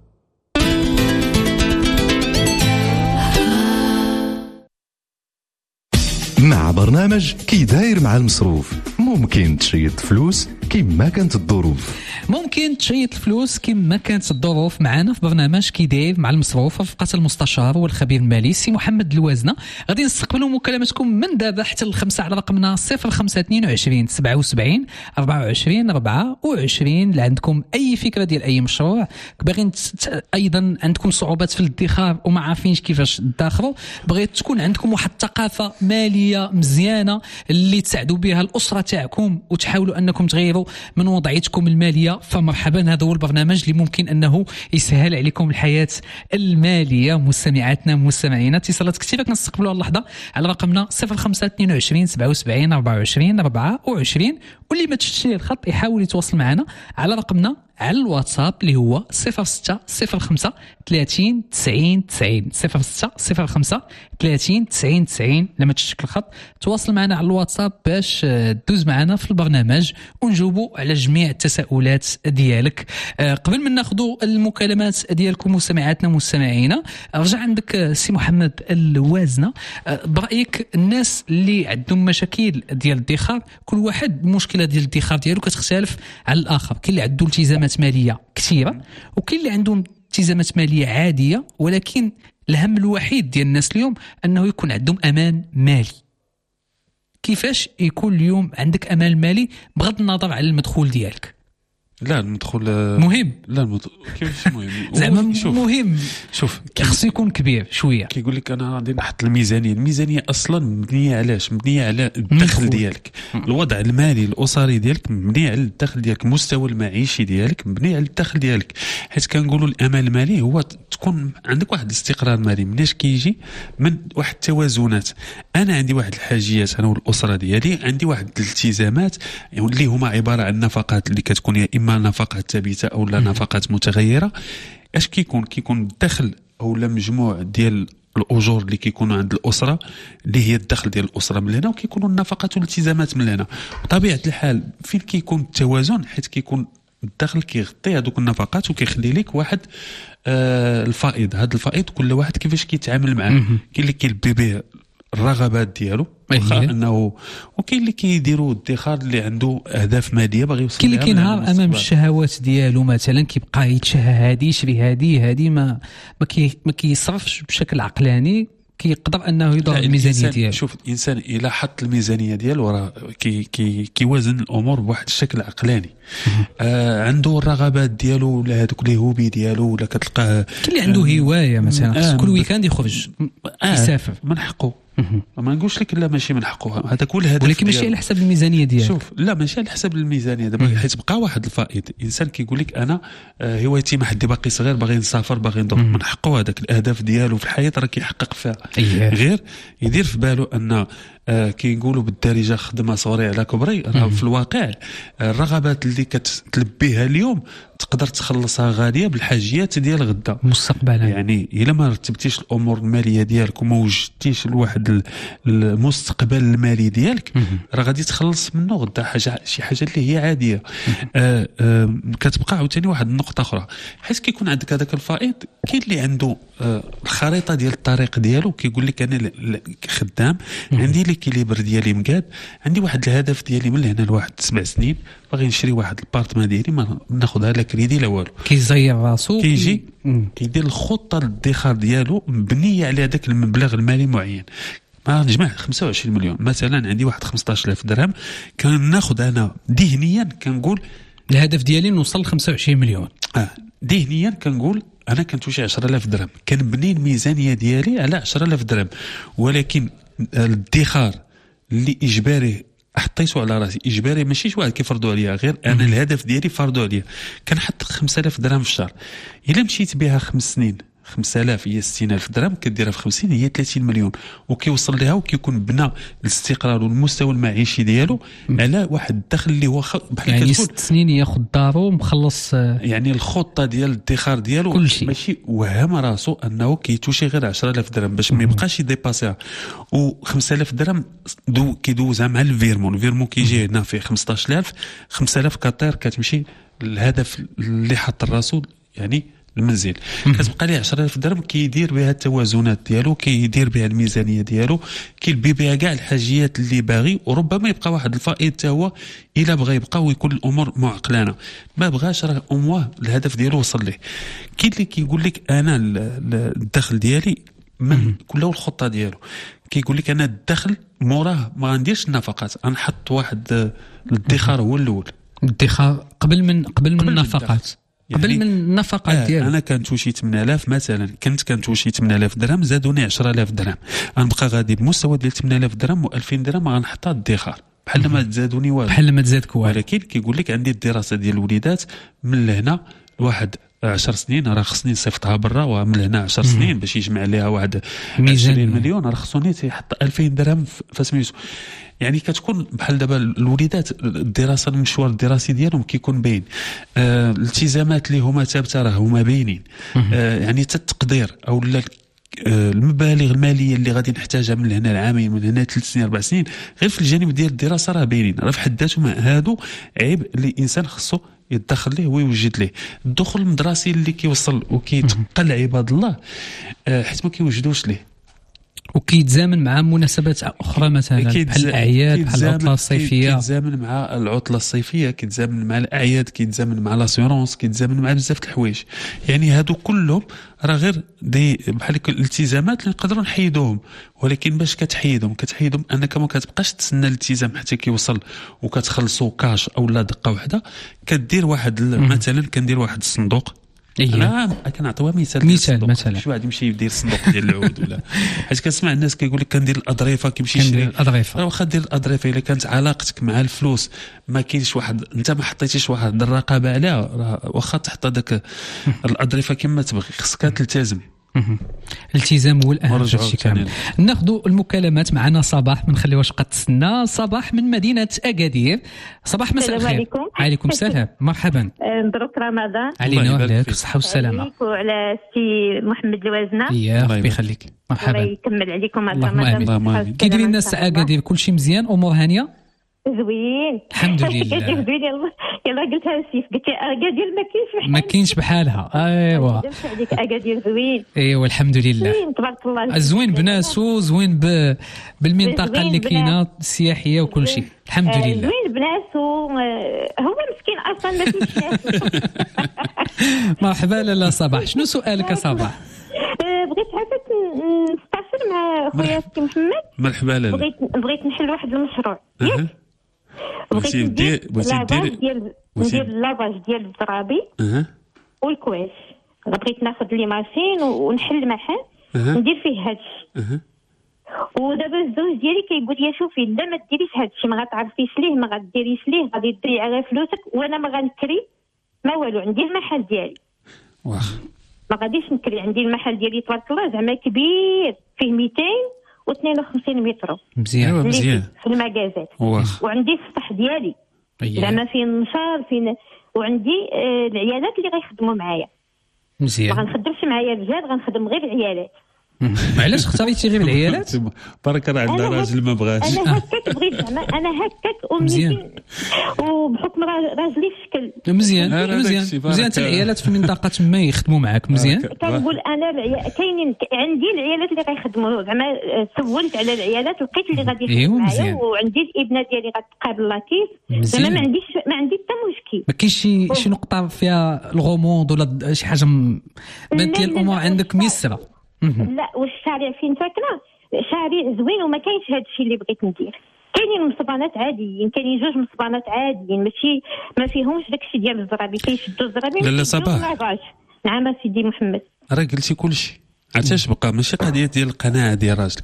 مع برنامج كي داير مع المصروف ممكن تشيط فلوس كما كانت الظروف. ممكن تشيط الفلوس كما كانت الظروف. معنا في برنامج كي داير مع المصروف رفقة المستشار والخبير المالي سي محمد الوازنة. غادي نستقبلوا مكالمتكم من دابا حتى ل5 على رقمنا 0522 77 24 24. اللي عندكم اي فكره ديال اي مشروع باغيين ايضا عندكم صعوبات في الادخار وما عارفينش كيفاش تدخروا، بغيت تكون عندكم واحد الثقافه ماليه مزيانه اللي تساعدوا بها الاسره تاعكم وتحاولوا انكم تغيروا من وضعيتكم الماليه، فمرحبا. هذا هو البرنامج اللي ممكن انه يسهل عليكم الحياه الماليه. مستمعاتنا مستمعينا اتصالات كثيره كنستقبلوا اللحظه على رقمنا 0522 77 24 24. واللي ما تشتش الخط يحاول يتواصل معنا على رقمنا على الواتساب اللي هو 0605 30 90 90 0605 30 90 90. لما تشتك الخط تواصل معنا على الواتساب باش دوز معنا في البرنامج ونجاوبوا على جميع التساؤلات ديالك. قبل ما ناخذوا المكالمات ديالكم مستمعاتنا مستمعينا، رجع عندك سي محمد الوازنة. برأيك الناس اللي عندهم مشاكل ديال الادخار، كل واحد المشكله ديال الادخار ديالو كتختلف على الاخر. كاين اللي عنده التزامات ماليه كثيره وكاين اللي عندهم التزامات ماليه عاديه، ولكن الهم الوحيد ديال الناس اليوم انه يكون عندهم امان مالي. كيفاش يكون اليوم عندك امان مالي بغض النظر على المدخول ديالك؟ لا المدخول مهم. لا كيفاش مهم؟ زعما مهم. شوف خصو يكون كبير شويه. كيقول لك انا غادي نحط الميزانيه اصلا مبنيه علاش؟ مبنيه على الدخل ديالك. الوضع المالي الاسري ديالك مبني على الدخل ديالك، المستوى المعيشي ديالك مبني على الدخل ديالك. حيت كنقولوا الامان المالي هو تكون عندك واحد الاستقرار مالي. مناش كيجي من واحد التوازنات. انا عندي واحد الحاجيات انا والاسره ديالي، عندي واحد الالتزامات اللي هما عباره عن نفقات اللي كتكون يا اما نفقات ثابته او لا نفقات متغيره. اش كيكون الدخل او لا مجموع ديال الاجور اللي كيكونوا عند الاسره اللي هي الدخل ديال الاسره من هنا، وكيكونوا النفقات والالتزامات من هنا. بطبيعه الحال فين كيكون التوازن، حيت كيكون الدخل كيغطي هذوك النفقات وكيخلي لك واحد الفائض. هذا الفائض كل واحد كيفاش كيتعامل معاه. كاين اللي كيلبي به الرغبات ديالو انه، وكاين اللي كيديروا الادخار اللي عنده اهداف ماليه باغي يوصل. كاين اللي كينهار امام الشهوات ديالو مثلا، كيبقى يتشهى هذه يشري هذه ما كيصرفش بشكل عقلاني، كيقدر انه يضرب الميزانيه ديالو. شوف الانسان الى حط الميزانيه ديالو راه كيوازن الامور بواحد الشكل عقلاني. عنده الرغبات ديالو ولا هذوك لي هوبي ديالو، ولا كتلقاه كاين اللي عنده هوايه مثلا كل ويكاند يخرج يسافر من حقه. ما نقولش لك لا ماشي من حقه، هذا كل هدف، ولكن ماشي على حساب الميزانيه ديالك. شوف لا ماشي على حساب الميزانيه دابا، حيت بقى واحد الفائض. الانسان كيقول لك انا هوايتي ما حدي باقي صغير باغي نسافر باغي ندور، من حقه هذاك الاهداف ديالو في الحياه راه كيحقق فيها. غير يدير في باله ان كيقولوا بالدارجه خدمه صغري على كبري. راه في الواقع الرغبات اللي كتلبيها اليوم تقدر تخلصها غاديه بالحاجيات ديال غدا مستقبلا. يعني الا ما رتبتيش الامور الماليه ديالك وما وجدتيش لواحد المستقبل المالي ديالك، راه غادي تخلص منه غدا شي حاجه اللي هي عاديه. كتبقى عاوتاني واحد النقطه اخرى، حيت كيكون عندك هذاك الفائض. كاين اللي عنده الخريطه ديال الطريق ديالو، كيقول لك انا خدام عندي ليكيليبر ديالي مقاد، عندي واحد الهدف ديالي من هنا لواحد 7 سنين باغي نشري واحد البارتمان ديالي، ما ناخذها لا كريدي لا والو. كيزير راسو كيجي كيدير الخطه للادخار ديالو مبنيه على هذاك المبلغ المالي معين. ما نجمع 25 مليون مثلا، عندي واحد 15000 درهم، كناخذ انا ذهنيا كنقول الهدف ديالي نوصل 25 مليون. ذهنيا كنقول انا كنتوشي 10000 درهم، كنبني الميزانيه ديالي على 10000 درهم. ولكن الادخار اللي اجباري حطيته على راسي، اجباري ماشي شي واحد كيفرضوا عليا، غير انا الهدف ديالي فرضوا عليا. كنحط 5000 درهم في الشهر، الا مشيت بها 5 سنين 5000 هي 60000 درهم، كديرها في 50 هي 30 مليون، وكيوصل لها وكيكون بنى الاستقرار والمستوى المعيشي ديالو على واحد الدخل اللي هو بحال يعني كتقول 6 سنين ياخذ دارو مخلص. يعني الخطه ديال الادخار ديالو ماشي وهم راسو انه كيتوشي غير 10000 درهم باش ما يبقاش يديباسيها، و5000 درهم كيدوزها مع الفيرمون كيجي هنا فيه 15000 5000 كطير كتمشي الهدف اللي حط راسو يعني المنزل، كتبقى ليه 10000 درهم كيدير بها التوازنات ديالو، كيدير بها الميزانيه ديالو، كيلبي بها كاع الحاجيات اللي باغي، وربما يبقى واحد الفائض حتى هو الا بغى يبقى ويكون الامور معقلانه، ما بغاش راه امواه الهدف ديالو وصل ليه. كاين اللي كيقول لك انا الدخل ديالي من كله الخطه ديالو، كيقول لك انا الدخل موراه ما غنديرش النفقات، غنحط واحد الادخار هو الاول، الادخار قبل من النفقات، قبل من النفقات ديالو. انا كنتوشي 8000 مثلا، كنتوشي 8000 درهم، زادوني 10000 درهم، غنبقى غادي بمستوى ديال 8000 درهم و2000 درهم غنحطها الادخار بحال ما تزادوني والو، بحال ما تزادك والو. ولكن كيقول لك عندي الدراسه ديال الوليدات من لهنا لواحد 10 سنين راه خصني نصيفطها برا، ومن هنا 10 سنين باش يجمع عليها واحد 20 مليون راه خصوني تيحط 2000 درهم فسميتو. يعني كتكون بحال دابا الوليدات الدراسه المشوار الدراسي ديالهم كيكون باين، الالتزامات اللي هما ثابته راه هما باينين، يعني التقدير او المبالغ الماليه اللي غادي نحتاجها من هنا العامين، من هنا 3 سنين 4 سنين، غير في الجانب ديال الدراسه راه باينين، راه في حد ذاتهم هادو عيب اللي الانسان خصو يدخل ليه ويوجد ليه. الدخول المدرسي اللي كيوصل وكيتقل عباد الله حيت ما كيوجدوش ليه، وكيتزامن مع مناسبات اخرى مثلا بحال الاعياد، بحال العطله الصيفيه، كيتزامن مع العطله الصيفيه، كيتزامن مع الاعياد، كيتزامن مع لاسيورونس، كيتزامن مع بزاف د الحوايج. يعني هادو كلهم راه غير بحال الالتزامات اللي نقدروا نحيدوهم، ولكن باش كتحيدهم انك ما كتبقاش تسنى الالتزام حتى كيوصل وكتخلصوا كاش او لا دقه واحده، كدير واحد مثلا كندير واحد الصندوق. انا كنعطيوها مثلا شي واحد يمشي يدير الصندوق ديال العود ولا حيت كنسمع الناس كيقول لك كندير الاظريفه، كيمشي يشري الاظريفه، راه واخا دير الاظريفه الا كانت علاقتك مع الفلوس ما كاينش واحد، انت ما حطيتيش واحد الرقابه عليها، راه واخا تحط هذاك الاظريفه كما تبغي، خصك تلتزم. الالتزام هو الاهم في الشيء كامل. ناخذوا المكالمات. معنا صباح، ما نخليوهاش قد تسنى. صباح من مدينه اكادير. صباح مساء الخير. عليكم السلام، مرحبا. مبروك رمضان علينا وعليك بالصحه والسلامه. وعلى سي محمد الوزنه. يا ربي يخليك، مرحبا. الله يكمل عليكم رمضان. كي دايرين الناس اكادير؟ كلشي مزيان؟ امور هانيه؟ زوين الحمد لله. يلا قلتها لسيف، قلت اكادير ما كاينش بحالها. ايوا درت عليك اكادير زوين. ايوا الحمد لله، تبارك الله. زوين بناسو، زوين بالمنطقه اللي كاينه السياحيه وكل شيء، الحمد لله. زوين بناسو، هو مسكين اصلا ما فيش ناس. مرحبا لاله صباح، شنو سؤالك يا صباح؟ بغيت عافاك نستفسر مع خويا سي محمد. مرحبا لاله. بغيت نحل واحد المشروع. بغيتي ندير لافاج ديال الزرابي والكواش. بغيت ناخذ لي ماشين ونحل محل ندير فيه هادشي. ودابا الزوج ديالي كيقول لي شوفي لا ما ديريش هادشي، ما غتعرفيش ليه، ما غديريش ليه، غادي تضيعي على فلوسك، وانا ما غنكري ما والو، عندي المحل ديالي. ما غاديش نكري، عندي المحل ديالي تبارك الله زعما كبير، فيه 252 متر. مزيان في المكازات. وعندي السطح ديالي زعما فيه النشار، فيه، وعندي العيالات اللي غيخدموا معايا. مزيان. ما غنخدمش معايا رجال، غنخدم غير العيالات. علاش اختاريتي غير العيالات؟ برك راه عندنا راجل ما بغاش. انا هكاك بغيت زعما، انا هكاك مزيان، وبحكم راجلي في الشكل مزيان حتى العيالات في المنطقه تما يخدموا معاك. مزيان. كنقول انا كاينين عندي العيالات اللي غيخدموا، زعما سولت على العيالات لقيت اللي غادي يخدموا معايا، وعندي الابنه ديالي غتقابل لطيف، زعما ما عندي حتى مشكل. ما كاينش شي نقطه فيها الغموض ولا شي حاجه بانت لي الامور عندك ميسره؟ لا، والشارع فين ساكنه شارع زوين وما كاينش هذا الشيء اللي بغيت ندير. كاينين مصبانات عاديين، كاينين 2 مصبانات عاديين، ماشي ما فيهمش داكشي ديال الزرابي، كيشدوا الزرابي. لا صباح. نعم سيدي محمد، راه قلتي كلشي، عرفتاش بقى ماشي قضيه ديال القناعه ديال راجلك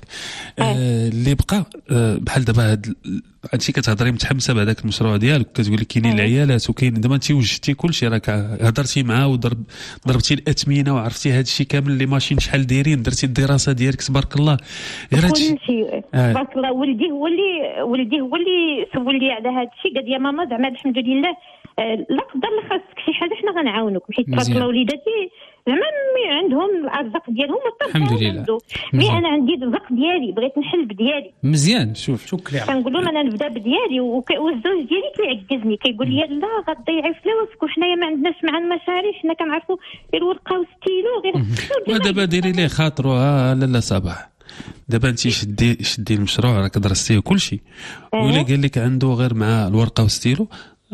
اللي بقى بحال دابا هادشي كتهضري متحمسه بهذاك المشروع ديالك كتقول لك كاينين العيالات وكاين دابا انت وجدتي كلشي راك هضرتي معاه ضربتي الاثمنه وعرفتي هادشي كامل لي ماشين شحال دايرين درتي الدراسه ديالك تبارك الله غير هادشي تبارك الله. ولدي هو اللي سول لي على هادشي قال لي يا ماما زعما الحمد لله لا قدر الله خاصك شي حاجه حنا غنعاونوك حيت تبارك الله وليداتي زعما عندهم الارزاق ديالهم الحمد لله. مي انا عندي الرزق ديالي بغيت نحل بديالي مزيان. شوف كنقول لهم انا نبدا بديالي والزوج ديالي كيعكزني كيقول لي لا غتضيعي فلوسك وحنايا ما عندناش مع المشاريع حنا كنعرفوا غير ورقه وستيلو غير ودابا ديري ليه خاطرها لا صباح دابا انت شدي المشروع راك درستيه وكلشي ولا قال لك عنده غير مع الورقه وستيلو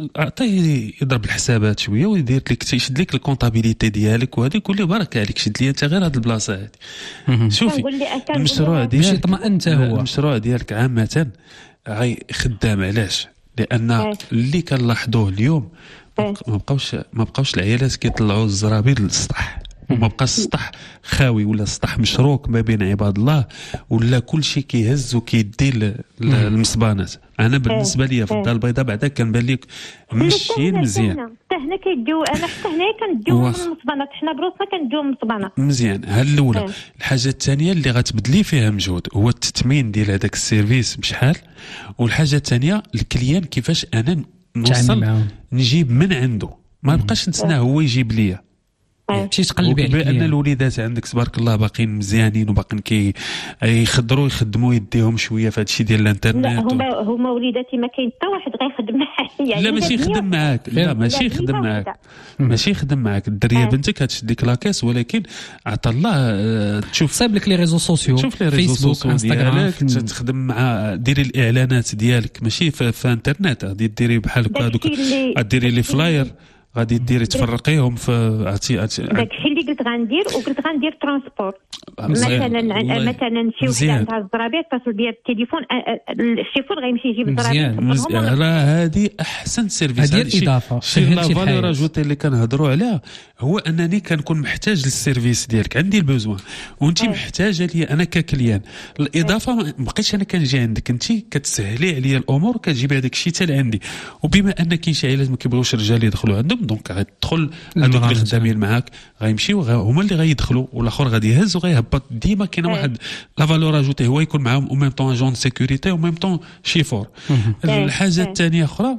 عطيه يضرب الحسابات شويه ويدير لك يشد لك الكونطابيليتي ديالك وهذه يقول لي بارك عليك شد لي انت غير هذه البلاصه هذه. شوفي المشروع ديالك المشروع ديالك عامه غي خدام علاش لان اللي كنلاحظوه اليوم ما بقاوش العيالات كيطلعوا الزرابيل للسطح وما بقى السطح خاوي ولا السطح مشروك ما بين عباد الله ولا كل شيء كيهز وكيدي المصبانات. انا بالنسبه لي في الدار البيضاء بعدا كنبان لك ماشيين مزيان حتى هنا كيديو انا حتى هنا كنديو من المصبانات حنا بروسنا كنديو من المصبانات مزيان. الاولى الحاجه الثانيه اللي غتبدلي فيها مجهود هو التثمين ديال هذاك السيرفيس بشحال والحاجه الثانيه الكليان كيفاش انا نوصل نجيب من عنده ما بقاش نتسنى هو يجيب ليا ماشي تقلبي عليك بان الوليدات عندك تبارك الله باقيين مزيانين وباقيين يخدموا يديهم شويه في هذا الشيء ديال الانترنت. لا هما وليداتي ما كاين حتى واحد غيخدم معايا يعني لا ماشي يخدم معاك لا ماشي يخدم معاك ماشي يخدم معاك الدريه بنتك هتشد لك لاكاس ولكن عطا الله تشوف صايب لك لي ريزو سوسيو شوف لي ريزو سوسيو ديالك تخدم مع ديري الاعلانات ديالك ماشي في انترنت غادي ديري بحال هذوك ديري لي فلاير غادي ديري تفرقيهم في داكشي اللي قلت غندير وقلت غندير ترونسبور مثلا شي وحده عندها الزرابيه اتصل بيا بالتليفون الشيفور غيمشي يجيب الزرابيه راه هذه احسن سيرفيس هذه الاضافه لا فالور اجوتي اللي كنهضروا عليها هو انني كنكون محتاج للسيرفيس ديالك عندي البوزوان وانت محتاجه لي انا ككليان الاضافه ما بقيتش انا كنجي عندك انت كتسهلي عليا الامور كتجيبي هذاك الشيء حتى لعندي وبما ان كاين شي عائلات ما كيبغيوش الرجال يدخلوا عندهم دونك غتدخل هذوك اللي خدامين معاك غيمشيو هما اللي غيدخلوا والاخر غادي يهز وغيهبط ديما كاين واحد لا فالور اجوتي هو يكون معاهم او ميم طون اجون سيكوريتي او ميم طون شيفور. الحاجه الثانيه اخرى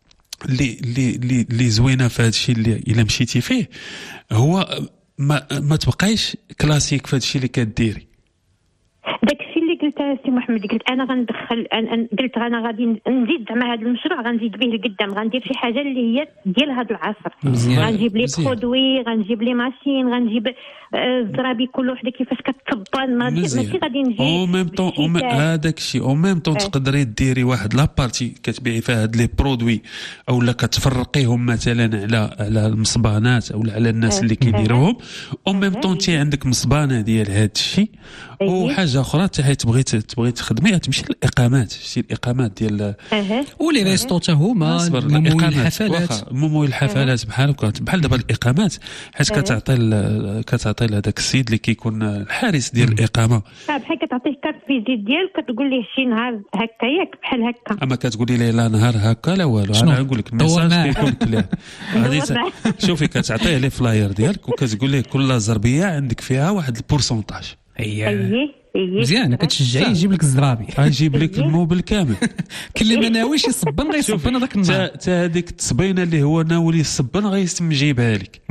اللي زوينه في هذا الشيء اللي الا مشيتي فيه هو ما تبقايش كلاسيك في هذا الشيء اللي كديري داكشي اللي قلت سي محمد قلت انا غندخل قلت انا غادي نزيد زعما هذا المشروع غنزيد به لقدام غندير شي حاجه اللي هي ديال هذا العصر غنجيب لي برودوي غنجيب لي ماشين غنجيب الزرابي كل وحده كيفاش كتصبان ماشي غادي نجي او ميم طون هذاك الشيء او ميم طون تقدري ديري واحد لابارتي كتبيعي فيها هاد لي برودوي اولا كتفرقيهم مثلا على المصبانات او على الناس اللي كيديروهم او ميم طون تي عندك مصبانه ديال هاد الشيء وحاجه اخرى حتى تبغي تخدميها تمشي للاقامات شتي الاقامات ديال ولي ريستو حتى هما ممول الحفلات ممول الحفلات بحال دابا الاقامات حيت كتعطي لهذاك السيد اللي كيكون الحارس ديال الاقامه بحال كتعطيه كارت فيزيت ديالك كتقول ليه شي نهار هكا ياك بحال هكا اما كتقولي ليه لا نهار هكا لا والو انا نقول لك الميساج كيكون كلير غادي شوفي كتعطيه لي فلاير ديالك وكتقول ليه كل زربيه عندك فيها واحد البورسونتاج مزيان كتشجعيه يجيب لك الزرابي يجيب لك الموبل كامل كل ما ناويش يصبن غيصبن هذاك النهار حتى هذيك التصبينه اللي هو ناوي يصبن غيتم يجيبها لك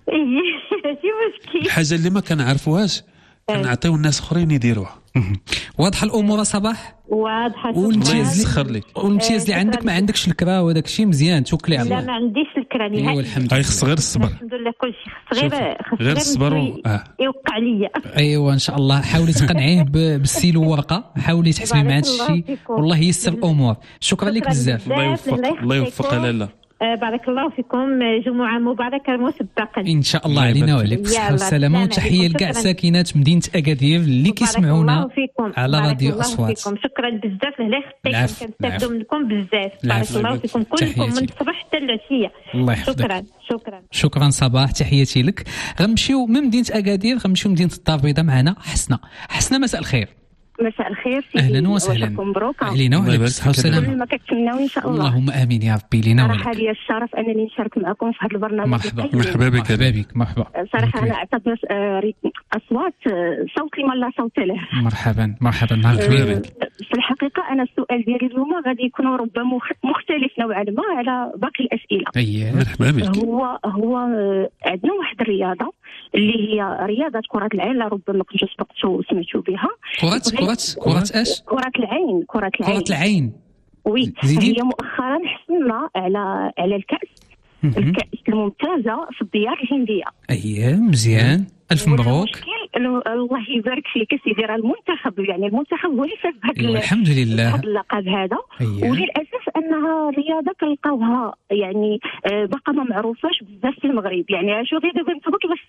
الحاجه اللي ما كنعرفوهاش كنعطيو الناس اخرين يديروها. واضحه الامور صباح واضحه والامتياز اللي عندك ما عندكش الكرا وهذاك الشيء مزيان توكلي على الله لا ما عنديش الكرا نهائيا ايوا خص غير الصبر الحمد لله كلشي خص غير الصبر يوقع عليا ايوا ان شاء الله حاولي تقنعيه بالسيلو ورقه حاولي تحسبي مع هذا الشيء والله ييسر الامور. شكرا لك بزاف الله يوفق لاله بارك الله فيكم، جمعة مباركة مسبقا ان شاء الله علينا وعليك بالصحه والسلامه، وتحيه لكاع ساكنات مدينه اكادير اللي كيسمعونا على راديو اصوات. شكرا بزاف لهلا خطيتكم، كنستافدوا منكم بزاف. بارك الله فيكم كلكم من الصباح حتى العشيه. الله يحفظك. شكرا صباح، تحياتي لك. غنمشيو من مدينه اكادير، غنمشيو مدينه الدار البيضاء. معنا حسنه. مساء الخير. مساء الخير سيدي، اهلا وسهلا. مبروك علينا وعليك الصحه والسلامه. كل ما كتمناو ان شاء الله. اللهم امين يا ربي. لينا ولك. صراحه لي الشرف انني نشارك معكم في هذا البرنامج. مرحبا. صراحه انا اعتبر اصوات صوت لمن لا صوت له. مرحبا نهار كبير. في الحقيقه انا السؤال ديالي اليوم غادي يكون ربما مختلف نوعا ما على باقي الاسئله. مرحبا بك. هو عندنا واحد الرياضه اللي هي رياضه كره العين، لا ربما كنتو سبقتوا وسمعتوا بها. كرة ايش؟ كرة العين. وي، هي مؤخرا حصلنا على الكأس الممتازة في الديار الهندية. مزيان، ألف مبروك. الله يبارك فيك سيدي. راه المنتخب هو اللي فاز بهذا الحمد لله اللقب هذا. وللاسف انها رياضه كنلقاوها باقا ما معروفاش بزاف في المغرب. شو غير دابا انتم كيفاش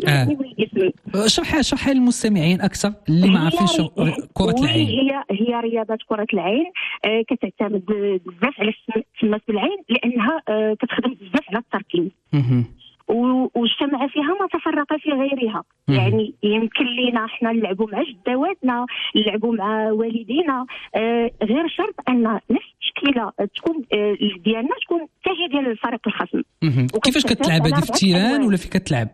تستغرب. شرحها للمستمعين اكثر اللي ما عارفينش كرة العين. هي رياضه كرة العين كتعتمد بزاف على التماس بالعين، لانها كتخدم بزاف على التركيز. واجتمع فيها ما تفرق في غيرها. يمكن لينا حنا نلعبوا مع جدواتنا، نلعبوا مع والدينا، غير شرط ان نفس التشكيله تكون ديالنا تكون حتى هي ديال الفريق الخصم. وكيفاش كتلعب هذه في التيران ولا في كتلعب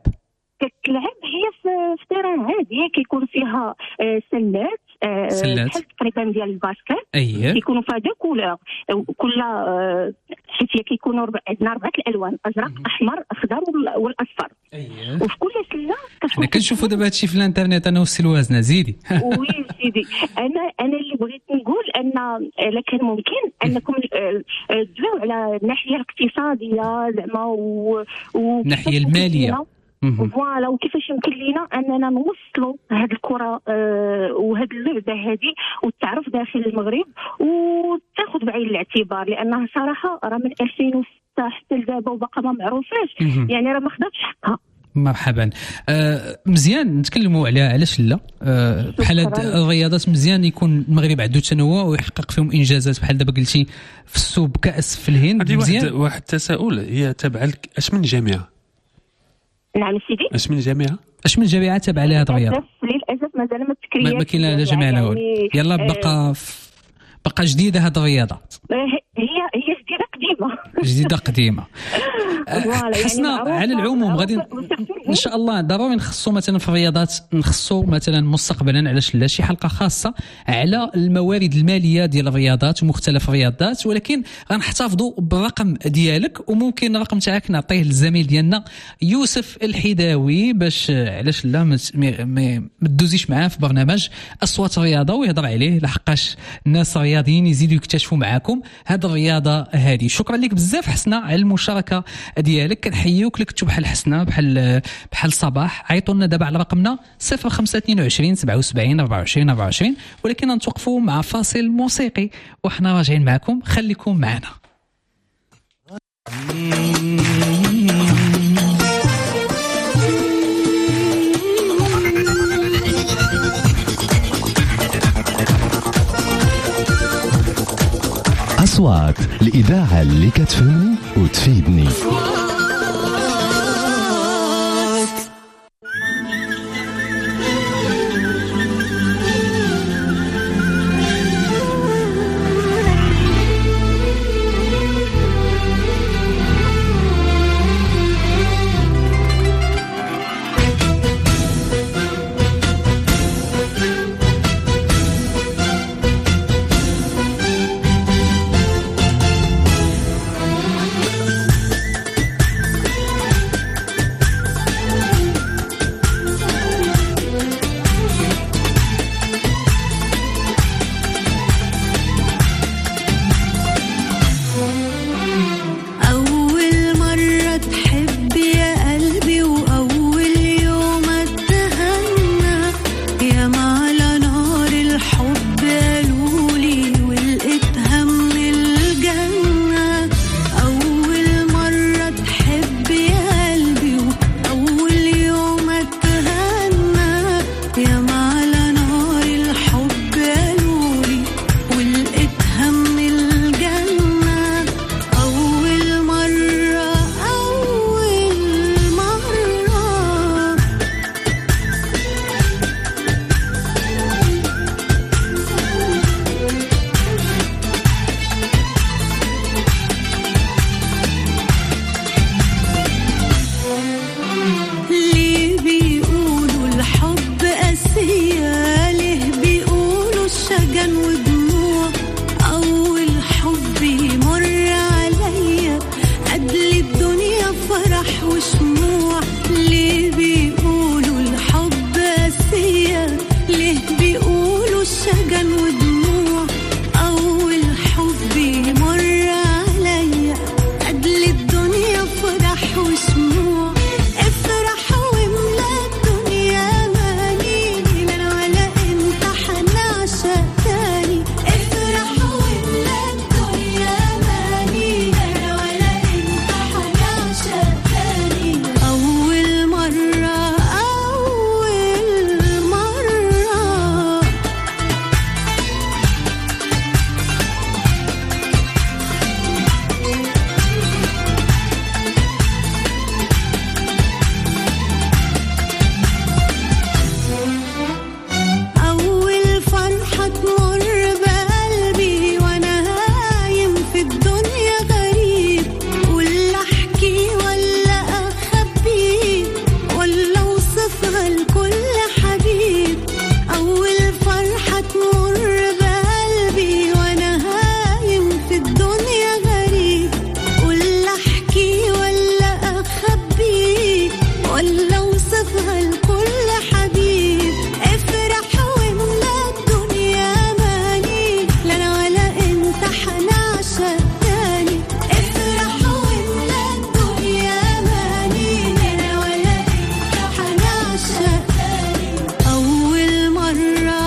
هي في تيران عادي كيكون فيها سلات تقريبا ديال الباسكت. كيكونوا فيها دو كولور كل حيت كيكونوا عندنا 4 الالوان، ازرق احمر اخضر والاصفر. وفي كل سله حنا كنشوفوا دابا هادشي في الانترنت انا والسلوازنا. زيدي. وي سيدي، انا اللي بغيت نقول ان الا كان ممكن انكم تدويو على الناحيه الاقتصاديه زعما الناحيه الماليه. فوالا، وكيفاش يمكن لينا اننا نوصلوا هذه الكره وهذه اللعبه هذه وتعرف داخل المغرب وتاخذ بعين الاعتبار، لانها صراحه راه من 2006 حتى لدابا وباقا ما معروفاش. راه ما خداتش حقها. مرحبا. مزيان نتكلموا على علاش لا بحال هاد الرياضات. مزيان يكون المغرب عنده تنوع ويحقق فيهم انجازات بحال دابا قلتي في السوب كاس في الهند. مزيان. واحد التساؤل، هي تابعه اش من جامعه؟ نعم سيدي. اش من جامعه تابعه لهاد الرياضه؟ للاسف مازال ما تكرياش. ما كاين لا جامعه يلا بقى جديده هاد الرياضه. هي جديده قديمه. حسنا على العموم غادي ان شاء الله ضروري نخصوا مثلا في الرياضات، نخصوا مثلا مستقبلا علاش لا شي حلقه خاصه على الموارد الماليه ديال الرياضات ومختلف الرياضات، ولكن غنحتفظوا بالرقم ديالك وممكن الرقم تاعك نعطيه للزميل ديالنا يوسف الحداوي باش علاش لا ما تدوزيش معاه في برنامج اصوات الرياضه ويهضر عليه، لحقاش الناس الرياضيين يزيدوا يكتشفوا معاكم هذه الرياضه هذه. شكرا لك بزاف حسنا على المشاركه ديالك. كنحيوك لك كنتو بحال حسنا بحال صباح. عيطوا لنا دابا على رقمنا 0522 77 24 24، ولكن نتوقفوا مع فاصل موسيقي وحنا راجعين معكم. خليكم معنا. أصوات الإذاعة اللي كتفهمني وتفيدني. شجن ودموع أول حب يمر عليا أدلي الدنيا فرح وشموع ليه بيقولوا الحب قاسية ليه بيقولوا الشجن ودموع أول حب يمر عليا أدلي الدنيا فرح وشموع افرح واملا الدنيا ماني أنا ولا انت حنعشق تاني افرح واملا الدنيا ماني أنا ولا انت حنعشق تاني أول مرة أول فرحة تمر بقلبي وأنا هايم في الدنيا غريب ولا أحكي ولا أخبي ولا أوصفها لكل حبيب أول فرحة تمر بقلبي وأنا هايم في الدنيا غريب ولا أحكي ولا أخبي ولا أوصفها لكل حبيب افرح واملا الدنيا ماني لا أنا ولا أنت حنعشق تاني افرح واملا الدنيا ماني لا أنا ولا أنت حنعشق تاني أول مرة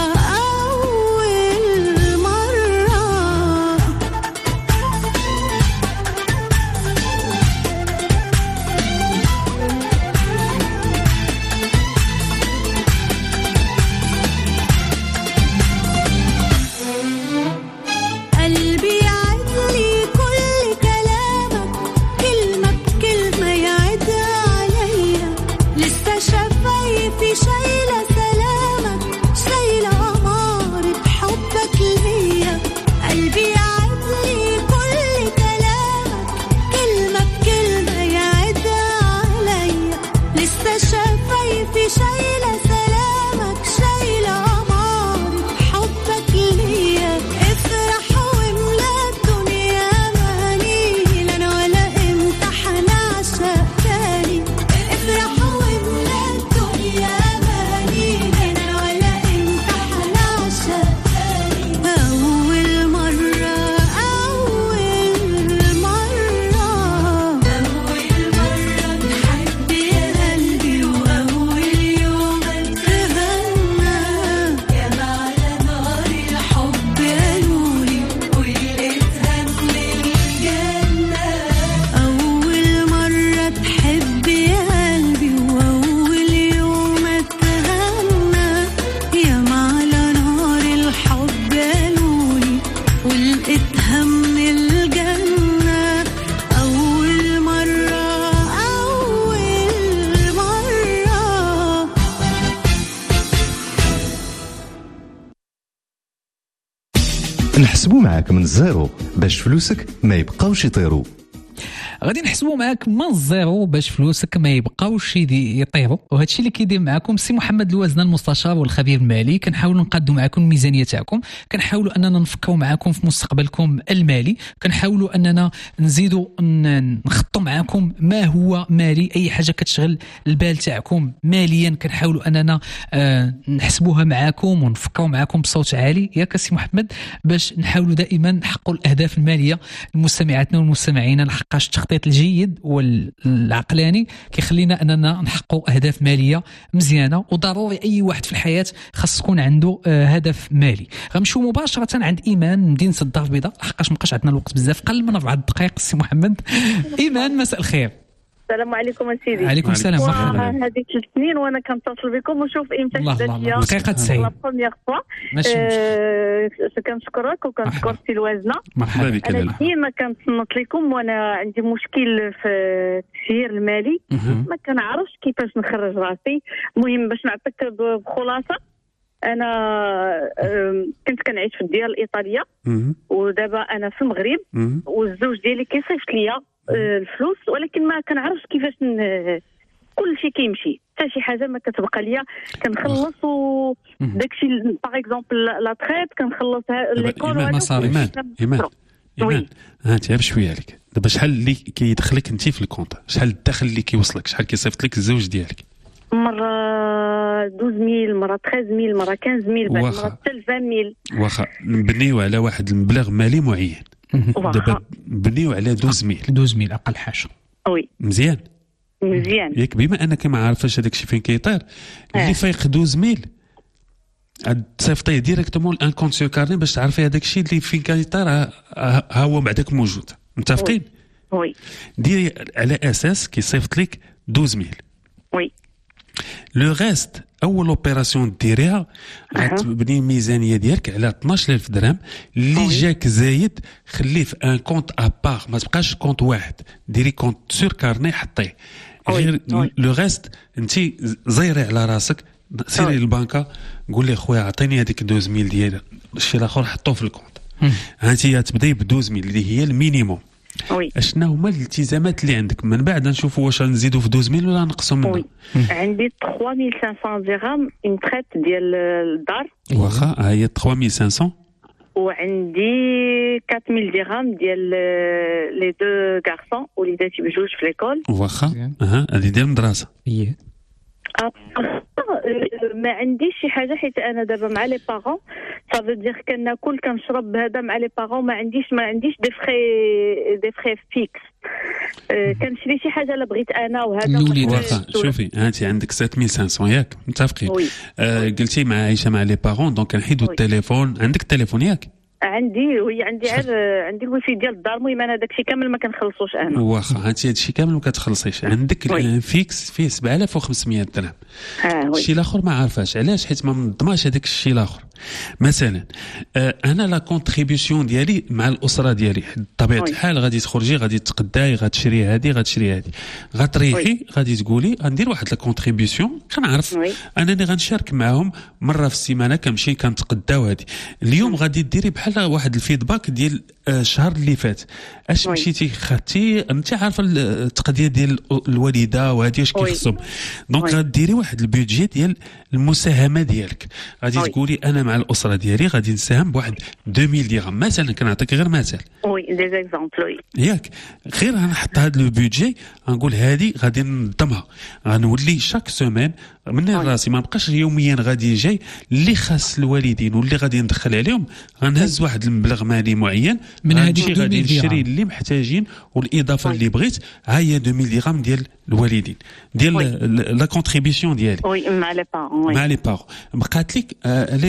قلبي يعدلي كل كلامك كلمة بكلمة يعد عليا لسه شفايفي شايلة سلامك شايلة أمارة حبك ليا قلبي يعدلي كل كلامك كلمة بكلمة يعد عليا لسه شفايفي شايلة سلامك شايلة أمارة حبك ليا افرح واملا الدنيا ماني لا أنا ولا أنت حنعشق تاني افرح واملا الدنيا ماني لا أنا ولا أنت حنعشق تاني أول مرة تحب يا قلبي وأول يوم اتغنى يا على نار الحب قالولي ولقيتها من الجنة أول مرة تحب يا قلبي وأول يوم اتغنى يا على نار الحب قالولي ولقيتها من الجنة أول مرة نحسبوا معاك من الزيرو باش فلوسك ما يبقاوش يطيروا. غادي نحسبوا معاك من الزيرو باش فلوسك ما يبقاوش يطيروا، وهذا الشيء اللي كيدير معكم سي محمد الوازنه المستشار والخبير المالي. كنحاولوا نقادوا معكم الميزانيه تاعكم، كنحاولوا اننا نفكروا معكم في مستقبلكم المالي، كنحاولوا اننا نزيدوا نخطوا معكم ما هو مالي، اي حاجه كتشغل البال تاعكم ماليا كنحاولوا اننا نحسبوها معكم ونفكروا معكم بصوت عالي ياك سي محمد، باش نحاولوا دائما نحققوا الاهداف الماليه لمستمعاتنا والمستمعين، لحقاش التخطيط الجيد والعقلاني كيخلينا اننا نحققوا اهداف ماليه مزيانه. وضروري اي واحد في الحياه خاص يكون عنده هدف مالي. غنمشيو مباشره عند ايمان مدينه الدار البيضاء، حقاش مابقاش عندنا الوقت بزاف، قل من 4 دقائق. سي محمد ايمان مساء الخير. السلام عليكم سيدي. عليكم السلام مرحبا. هذه 3 سنين وانا كنتصل بكم ونشوف امتى الله دقيقه 90 لا بروميير فوا. كنشكرك وكنشكر السي الوازنه. مرحبا بك. انا ديما كنتصنت لكم وانا عندي مشكل في التسيير المالي، ما كنعرفش كيفاش نخرج راسي. المهم باش نعطيك بخلاصه، انا كنت كنعيش في الديار الايطاليه ودابا انا في المغرب، والزوج ديالي كيصيفط ليا الفلوس، ولكن ما كنعرفش كيفاش كل شيء كيمشي، حتى شي حاجه ما كتبقى ليا. كنخلص و داكشي باغ اكزومبل لا تريت كنخلصها ليكول ايمان هانتي بشويه عليك دابا. شحال اللي كيدخلك انت في الكونط؟ شحال الدخل اللي كيوصلك؟ شحال كيصيفط لك الزوج ديالك؟ مره 12000 مره 13000 مره 15000 بعد مره حتى 20000. واخا نبنيو على واحد المبلغ مالي معين، دابا نبنيو على 12000 اقل حاجه. وي مزيان ياك. بما انك ما عارفاش هذاك الشيء فين كيطير، اللي فايق 12000 عاد تصيفطيه ديريكتومون لان كونت سو كارني باش تعرفي هذاك الشيء اللي فين كيطير ها هو بعدك موجود. متفقين؟ وي ديري على اساس كيصيفط لك 12000. وي لو غاست اول اوبيراسيون ديريها غتبني الميزانيه ديالك على 12000 درهم. اللي جاك زايد خليه في ان كونت ابار، ما تبقاش كونت واحد، ديري كونت سور كارني حطيه. غير لو غاست انت زيري على راسك، سيري للبنكه قول لي خويا عطيني هذيك 12000 ديال الشيء الاخر حطوه في الكونت. هانتي تبداي ب 12000 اللي هي المينيموم. اشنا هما الالتزامات اللي عندك؟ من بعد نشوفوا واش نزيدوا في 12000 ولا نقصوا منهم. عندي 3500 درهم اون تريت ديال الدار. واخا هي 3500. وعندي 4000 درهم ديال لي دو غارسون وليداتي بجوج في ليكول. واخا هذه ديال المدرسه. ما عنديش شي حاجه حيت انا دابا مع لي بارون، صافي دير كناكل كنشرب هذا مع لي بارون. ما عنديش دي فري فيكس. كنشري شي حاجه الا بغيت انا وهذا. واخا شوفي انت عندك 7500 ياك متفقين؟ قلتي مع عايشه مع لي بارون، دونك كنحيدوا التليفون. عندك التليفون ياك؟ عندي عندي الويفي ديال الدار. المهم انا داكشي كامل ما كنخلصوش انا. واخا انت هادشي كامل ما كتخلصيش. عندك فيكس فيه 7500 درهم. الشيء الاخر ما عارفاش علاش، حيت ما منظماش هذاك الشيء الاخر. مثلا انا لا كونتريبيسيون ديالي مع الاسره ديالي بطبيعه الحال غادي تخرجي غادي تقداي غتشري هذه غتريحي غادي تقولي غندير واحد لا كونتريبيسيون. كنعرف انني غنشارك معاهم مره في السيمانه كنمشي كنتقداو هذه. اليوم غادي ديري بحال واحد الفيدباك ديال الشهر اللي فات. اش مشيتي خدتي انت عارفه التقديه ديال الوالده وهذه اش كيخصهم. دونك غديري واحد البيدجي ديال المساهمه ديالك. غادي تقولي انا مع الاسره ديالي غادي نساهم بواحد 2000 درهم مثلا. كنعطيك غير مثال. دي زيكزامبل. ياك غير غنحط هذا لو بيدجي غنقول هذه غادي ننظمها. غنولي شاك سيمين من راسي ما نبقاش يوميا غادي جاي اللي خاص الوالدين واللي غادي ندخل عليهم. غنهز واحد المبلغ مالي معين من هذه غادي نشري اللي محتاجين والاضافه اللي بغيت. ها هي 2000 درهم ديال الوالدين ديال لا كونتريبيسيون ديالي مع لي بارون. مع لي بارون بقات لك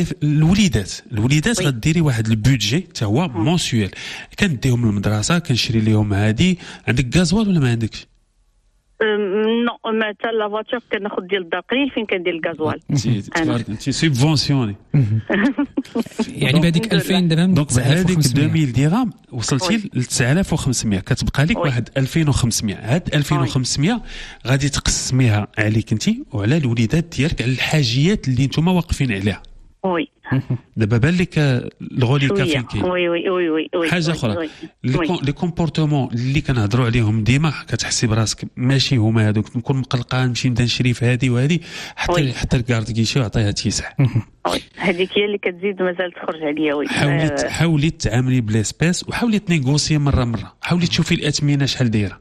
الوليدات غديري واحد البودجي حتى هو مونسيوال. كنديهم للمدرسه كنشري لهم هادي. عندك غازوال ولا ما عندكش؟ نو ما حتى لا فواتور كناخذ ديال الدار قليل فين كندير الغازوال. انت سوبفونسيوني يعني بهذيك 2000 درهم. دونك بهذيك 2000 درهم وصلتي ل 9500 كتبقى لك واحد 2500. هاد 2500 غادي تقسميها عليك انت وعلى الوليدات ديالك على الحاجيات اللي نتوما واقفين عليها. دابا بان لك الغوليكا فين كاين. وي حاجه اخرى لي كومبورتمون اللي كنهضروا عليهم ديما كتحسي براسك ماشي هما هذوك. نكون مقلقه نمشي نبدا نشري في هذه وهذه حتى الكارت كيشي وعطيها تيسع. هذيك هي اللي كتزيد مازال تخرج عليا. حاولي تعاملي بليسبيس وحاولي تنيغوسي مره. حاولي تشوفي الاثمنه شحال دايره.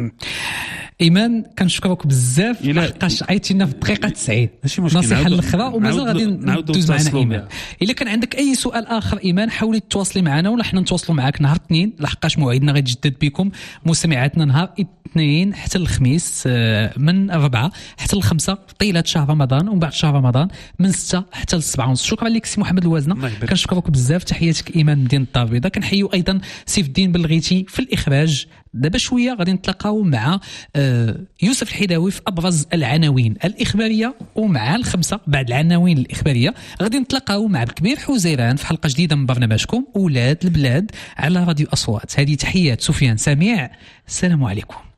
ايمان كنشكرك بزاف لحقاش عيطينا في الدقيقه 90. نصيحه الاخرى ومازال غادي ندوز معنا ايمان. الا كان عندك اي سؤال اخر ايمان حاولي تواصلي معنا ولا حنا نتواصلوا معك نهار الاثنين لحقاش موعدنا غيتجدد بكم مستمعاتنا نهار الاثنين حتى الخميس من 4 حتى 5 طيله شهر رمضان ومن بعد شهر رمضان من 6 حتى 7:30. شكرا لك سي محمد الوازنه. كنشكرك بزاف. تحياتك ايمان من مدينه الدار البيضاء. كنحيو ايضا سيف الدين بلغيتي في الاخراج. دابا شويه غادي نتلاقاو مع يوسف الحداوي في ابرز العناوين الاخباريه ومع الخمسه بعد العناوين الاخباريه غادي نتلاقاو مع الكبير حزيران في حلقه جديده من برنامجكم اولاد البلاد على راديو اصوات. هذه تحيات سفيان سميع. السلام عليكم.